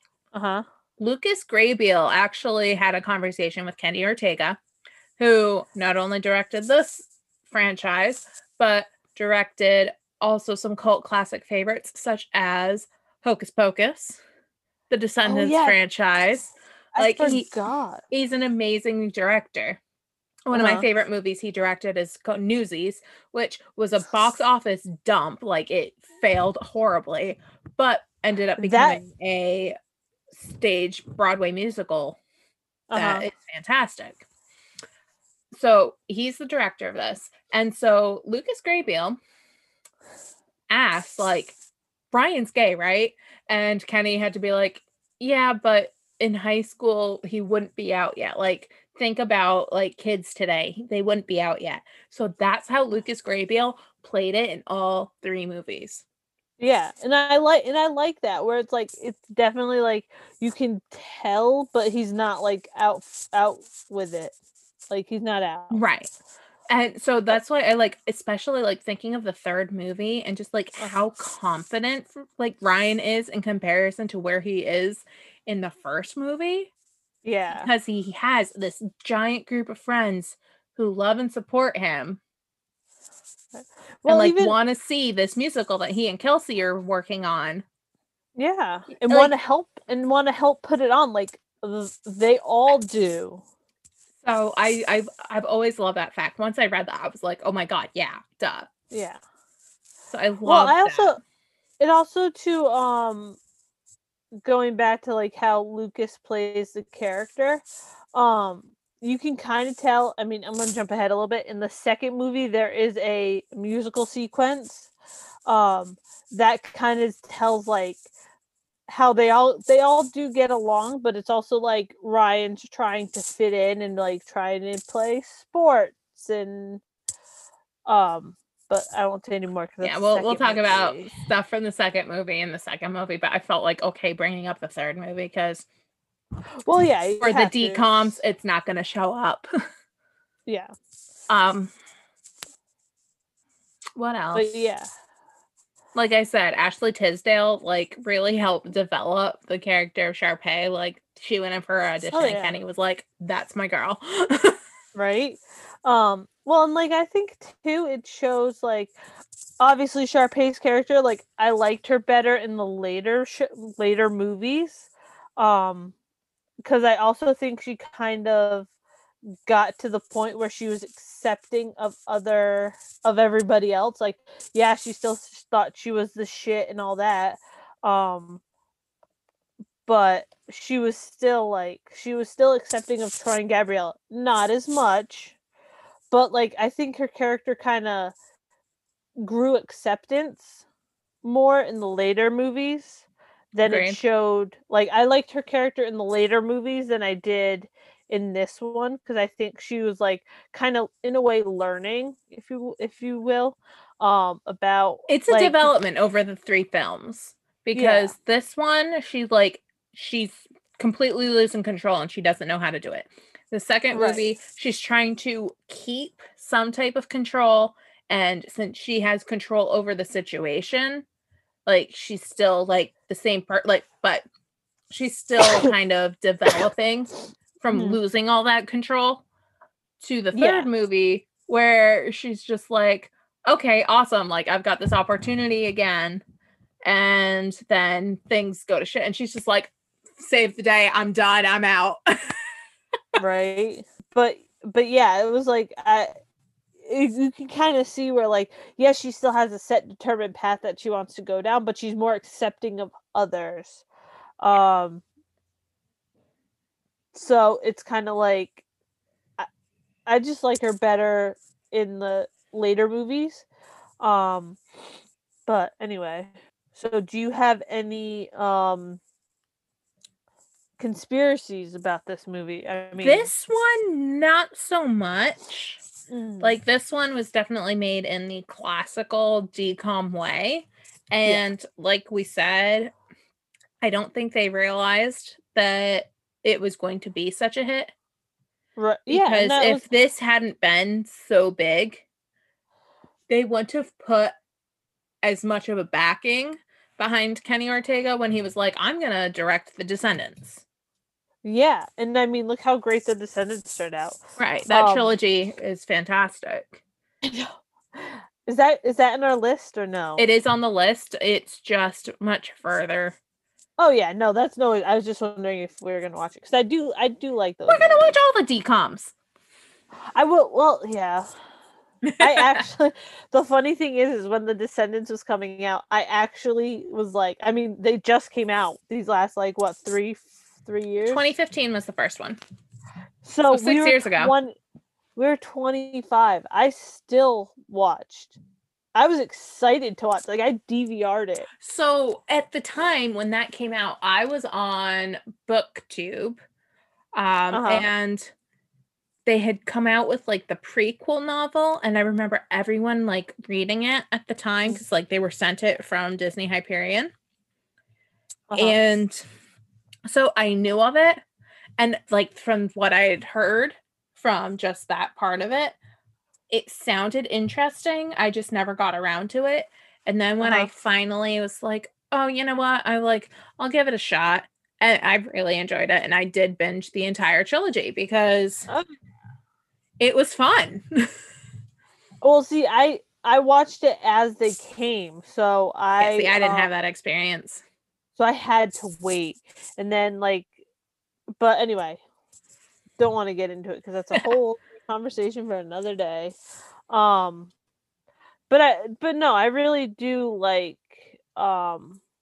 [SPEAKER 3] Lucas Grabeel actually had a conversation with Kenny Ortega, who not only directed this franchise, but directed also some cult classic favorites such as Hocus Pocus, the Descendants franchise.
[SPEAKER 4] I forgot.
[SPEAKER 3] He's an amazing director. One of my favorite movies he directed is Newsies, which was a box office dump. Like, it failed horribly, but ended up becoming a stage Broadway musical that is fantastic. So he's the director of this. And so Lucas Grabeel asked, like, Brian's gay, right? And Kenny had to be like, yeah, but in high school, he wouldn't be out yet. Like, think about, like, kids today. They wouldn't be out yet. So that's how Lucas Grabeel played it in all 3 movies.
[SPEAKER 4] Yeah, and I like that, where it's like, it's definitely like you can tell, but he's not like out with it. Like, he's not out.
[SPEAKER 3] Right. And so that's why I like, especially like thinking of the 3rd movie and just like how confident like Ryan is in comparison to where he is in the 1st movie.
[SPEAKER 4] Yeah.
[SPEAKER 3] Because he has this giant group of friends who love and support him. Well, and like want to see this musical that he and Kelsey are working on.
[SPEAKER 4] Yeah. And like, want to help put it on, like they all do.
[SPEAKER 3] So I've always loved that fact. Once I read that, I was like, oh my god, yeah, duh.
[SPEAKER 4] Yeah.
[SPEAKER 3] So I love
[SPEAKER 4] it also too, going back to like how Lucas plays the character, you can kind of tell. I mean, I'm gonna jump ahead a little bit. In the 2nd movie, there is a musical sequence that kind of tells like how they all do get along, but it's also like Ryan's trying to fit in and like trying to play sports and but I won't say anymore because
[SPEAKER 3] Yeah, we'll talk about stuff from the second movie in the second movie, but I felt like okay bringing up the third movie because
[SPEAKER 4] well, yeah, you
[SPEAKER 3] for the
[SPEAKER 4] have to.
[SPEAKER 3] decoms, it's not going to show up.
[SPEAKER 4] Yeah,
[SPEAKER 3] What else?
[SPEAKER 4] but yeah,
[SPEAKER 3] Like I said, Ashley Tisdale like really helped develop the character of Sharpay. Like she went in for her audition and
[SPEAKER 4] yeah.
[SPEAKER 3] Kenny was like, "That's my girl."
[SPEAKER 4] right. Well, and like I think too, it shows like obviously Sharpay's character. Like I liked her better in the later movies, because I also think she kind of got to the point where she was accepting of everybody else. Like, yeah, she still thought she was the shit and all that, but she was still accepting of Troy and Gabrielle. Not as much, but like I think her character kind of grew acceptance more in the later movies than
[SPEAKER 3] Agreed.
[SPEAKER 4] it showed. Like I liked her character in the later movies than I did in this one because I think she was like kind of in a way learning, if you will, about
[SPEAKER 3] It's a
[SPEAKER 4] like,
[SPEAKER 3] development over the 3 films because this one she's completely losing control and she doesn't know how to do it. The second movie, she's trying to keep some type of control, and since she has control over the situation, like she's still like the same part, like, but she's still kind of developing from losing all that control to the third movie where she's just like, okay, awesome, like I've got this opportunity again, and then things go to shit and she's just like, save the day, I'm done, I'm out.
[SPEAKER 4] right. But yeah, it was like you can kind of see where like, yes, she still has a set determined path that she wants to go down, but she's more accepting of others. So it's kind of like I just like her better in the later movies. But anyway, so do you have any conspiracies about this movie? I mean,
[SPEAKER 3] this one, not so much. Like this one was definitely made in the classical DCOM way. And like we said, I don't think they realized that it was going to be such a hit.
[SPEAKER 4] Right.
[SPEAKER 3] Because if this hadn't been so big, they wouldn't have put as much of a backing behind Kenny Ortega when he was like, I'm going to direct The Descendants.
[SPEAKER 4] Yeah, and I mean, look how great The Descendants turned out.
[SPEAKER 3] Right, that trilogy is fantastic.
[SPEAKER 4] Is that in our list or no?
[SPEAKER 3] It is on the list. It's just much further.
[SPEAKER 4] Oh yeah, no, that's no. I was just wondering if we were gonna watch it because I do like those.
[SPEAKER 3] We're gonna watch all the DCOMs.
[SPEAKER 4] I will. Well, yeah. I actually, the funny thing is when The Descendants was coming out, I actually was like, I mean, they just came out these last like what 3 years.
[SPEAKER 3] 2015 was the first one.
[SPEAKER 4] So
[SPEAKER 3] 6 years ago.
[SPEAKER 4] We were 25. I still watched. I was excited to watch. Like I DVR'd it.
[SPEAKER 3] So at the time when that came out, I was on BookTube, and they had come out with like the prequel novel, and I remember everyone like reading it at the time because like they were sent it from Disney Hyperion, and so I knew of it, and like from what I had heard from just that part of it, it sounded interesting. I just never got around to it. And then when I finally was like, oh, you know what? I'll give it a shot. And I really enjoyed it. And I did binge the entire trilogy because it was fun.
[SPEAKER 4] Well, see, I watched it as they came. So I
[SPEAKER 3] didn't have that experience.
[SPEAKER 4] So I had to wait. And then like, but anyway, don't want to get into it because that's a whole conversation for another day. But no, I really do like I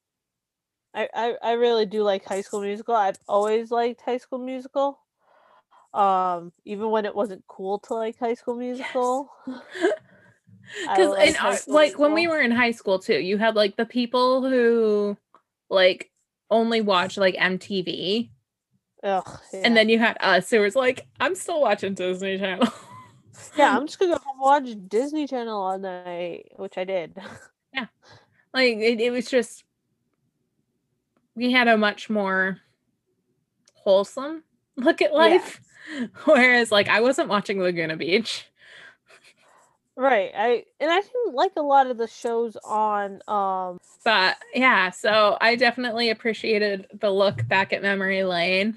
[SPEAKER 4] really do like High School Musical. I've always liked High School Musical. Even when it wasn't cool to like High School Musical.
[SPEAKER 3] Yes.
[SPEAKER 4] I
[SPEAKER 3] Because
[SPEAKER 4] like High School
[SPEAKER 3] like when we
[SPEAKER 4] Musical.
[SPEAKER 3] were in high school too, you had like the people who like only watch like MTV,
[SPEAKER 4] Ugh, yeah.
[SPEAKER 3] and then you had us who was like, I'm still watching Disney Channel.
[SPEAKER 4] Yeah, I'm just gonna go home and watch Disney Channel all night, which I did.
[SPEAKER 3] Like it was just we had a much more wholesome look at life. Whereas like I wasn't watching Laguna Beach.
[SPEAKER 4] Right. I didn't like a lot of the shows on
[SPEAKER 3] But yeah, so I definitely appreciated the look back at memory lane.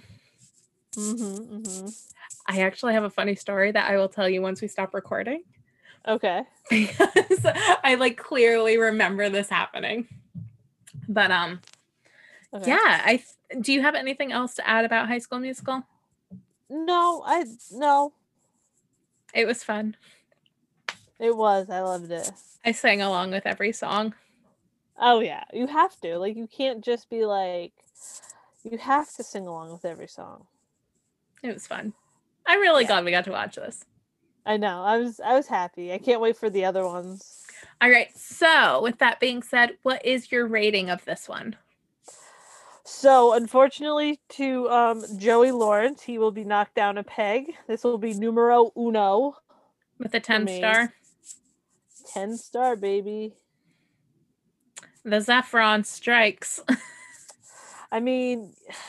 [SPEAKER 3] I actually have a funny story that I will tell you once we stop recording.
[SPEAKER 4] Okay.
[SPEAKER 3] Because I like clearly remember this happening. But
[SPEAKER 4] Okay.
[SPEAKER 3] yeah, do you have anything else to add about High School Musical?
[SPEAKER 4] No.
[SPEAKER 3] It was fun.
[SPEAKER 4] It was. I loved it.
[SPEAKER 3] I sang along with every song.
[SPEAKER 4] Oh yeah, you have to. Like you can't just be like you have to sing along with every song.
[SPEAKER 3] It was fun. I'm really
[SPEAKER 4] Yeah.
[SPEAKER 3] glad we got to watch this.
[SPEAKER 4] I know. I was happy. I can't wait for the other ones.
[SPEAKER 3] All right. So, with that being said, what is your rating of this one?
[SPEAKER 4] So, unfortunately, to Joey Lawrence, he will be knocked down a peg. This will be numero uno.
[SPEAKER 3] With a 10
[SPEAKER 4] me.
[SPEAKER 3] star?
[SPEAKER 4] 10-star, baby.
[SPEAKER 3] The Zephron strikes.
[SPEAKER 4] I mean,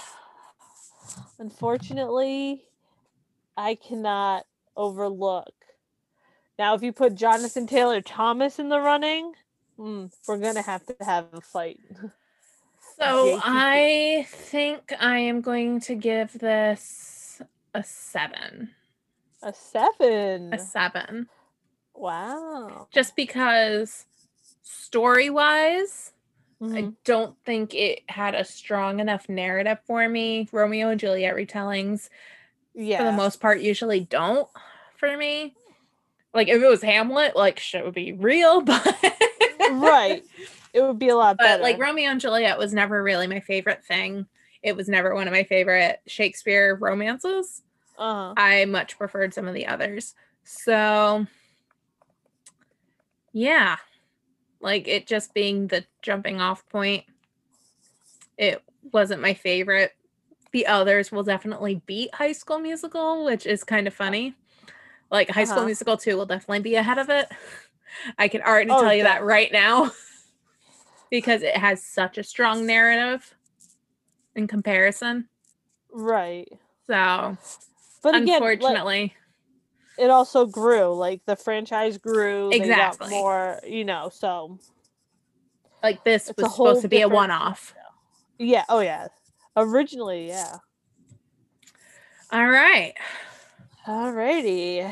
[SPEAKER 4] unfortunately, I cannot overlook. Now, if you put Jonathan Taylor Thomas in the running, we're going to have a fight.
[SPEAKER 3] So,
[SPEAKER 4] JTT.
[SPEAKER 3] I think I am going to give this a 7.
[SPEAKER 4] A 7.
[SPEAKER 3] A 7.
[SPEAKER 4] Wow.
[SPEAKER 3] Just because story-wise,
[SPEAKER 4] Mhm.
[SPEAKER 3] I don't think it had a strong enough narrative for me. Romeo and Juliet retellings,
[SPEAKER 4] Yeah.
[SPEAKER 3] for the most part, usually don't for me. Like, if it was Hamlet, like, shit would be real, but...
[SPEAKER 4] Right. It would be a lot better.
[SPEAKER 3] But, like, Romeo and Juliet was never really my favorite thing. It was never one of my favorite Shakespeare romances.
[SPEAKER 4] Uh-huh.
[SPEAKER 3] I much preferred some of the others. So, yeah. Like, it just being the jumping off point, it wasn't my favorite. The others will definitely beat High School Musical, which is kind of funny. Like, High School
[SPEAKER 4] Uh-huh.
[SPEAKER 3] Musical 2 will definitely be ahead of it. I can already
[SPEAKER 4] Oh,
[SPEAKER 3] tell you that
[SPEAKER 4] definitely.
[SPEAKER 3] right now. Because it has such a strong narrative in comparison.
[SPEAKER 4] Right.
[SPEAKER 3] So,
[SPEAKER 4] But again, like,
[SPEAKER 3] unfortunately,
[SPEAKER 4] it also grew. Like, the franchise grew.
[SPEAKER 3] Exactly.
[SPEAKER 4] They got more, so.
[SPEAKER 3] like, this
[SPEAKER 4] It's a
[SPEAKER 3] was
[SPEAKER 4] whole
[SPEAKER 3] supposed to be a
[SPEAKER 4] different-
[SPEAKER 3] one-off.
[SPEAKER 4] Yeah. Oh, yeah. Originally, yeah.
[SPEAKER 3] All right.
[SPEAKER 4] Alrighty.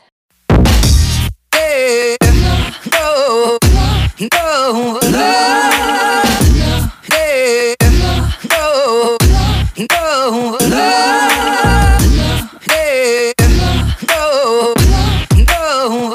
[SPEAKER 1] Yeah, no, no, yeah, no, no, yeah, no, no,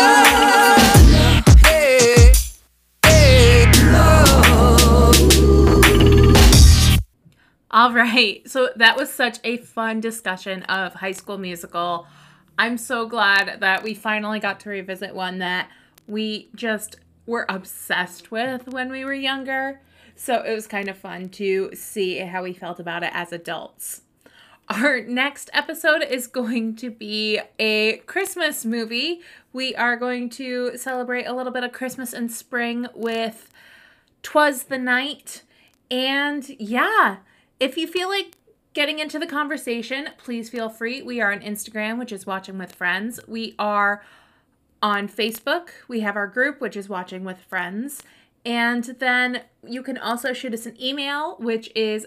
[SPEAKER 3] All right. So that was such a fun discussion of High School Musical. I'm so glad that we finally got to revisit one that we just were obsessed with when we were younger. So it was kind of fun to see how we felt about it as adults. Our next episode is going to be a Christmas movie. We are going to celebrate a little bit of Christmas and spring with 'Twas the Night. And yeah, if you feel like getting into the conversation, please feel free. We are on Instagram, which is Watching with Friends. We are on Facebook. We have our group, which is Watching with Friends. And then you can also shoot us an email, which is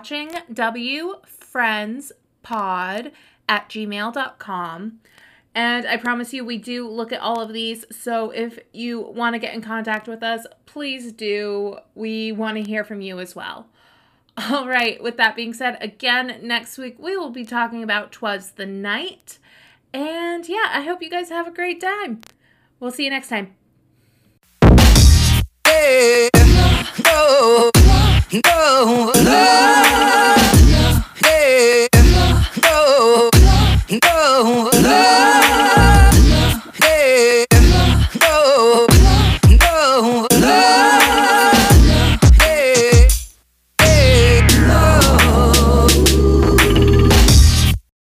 [SPEAKER 3] watchingwfriendspod@gmail.com. And I promise you, we do look at all of these. So if you want to get in contact with us, please do. We want to hear from you as well. All right, with that being said, again, next week we will be talking about 'Twas the Night. And yeah, I hope you guys have a great time. We'll see you next time.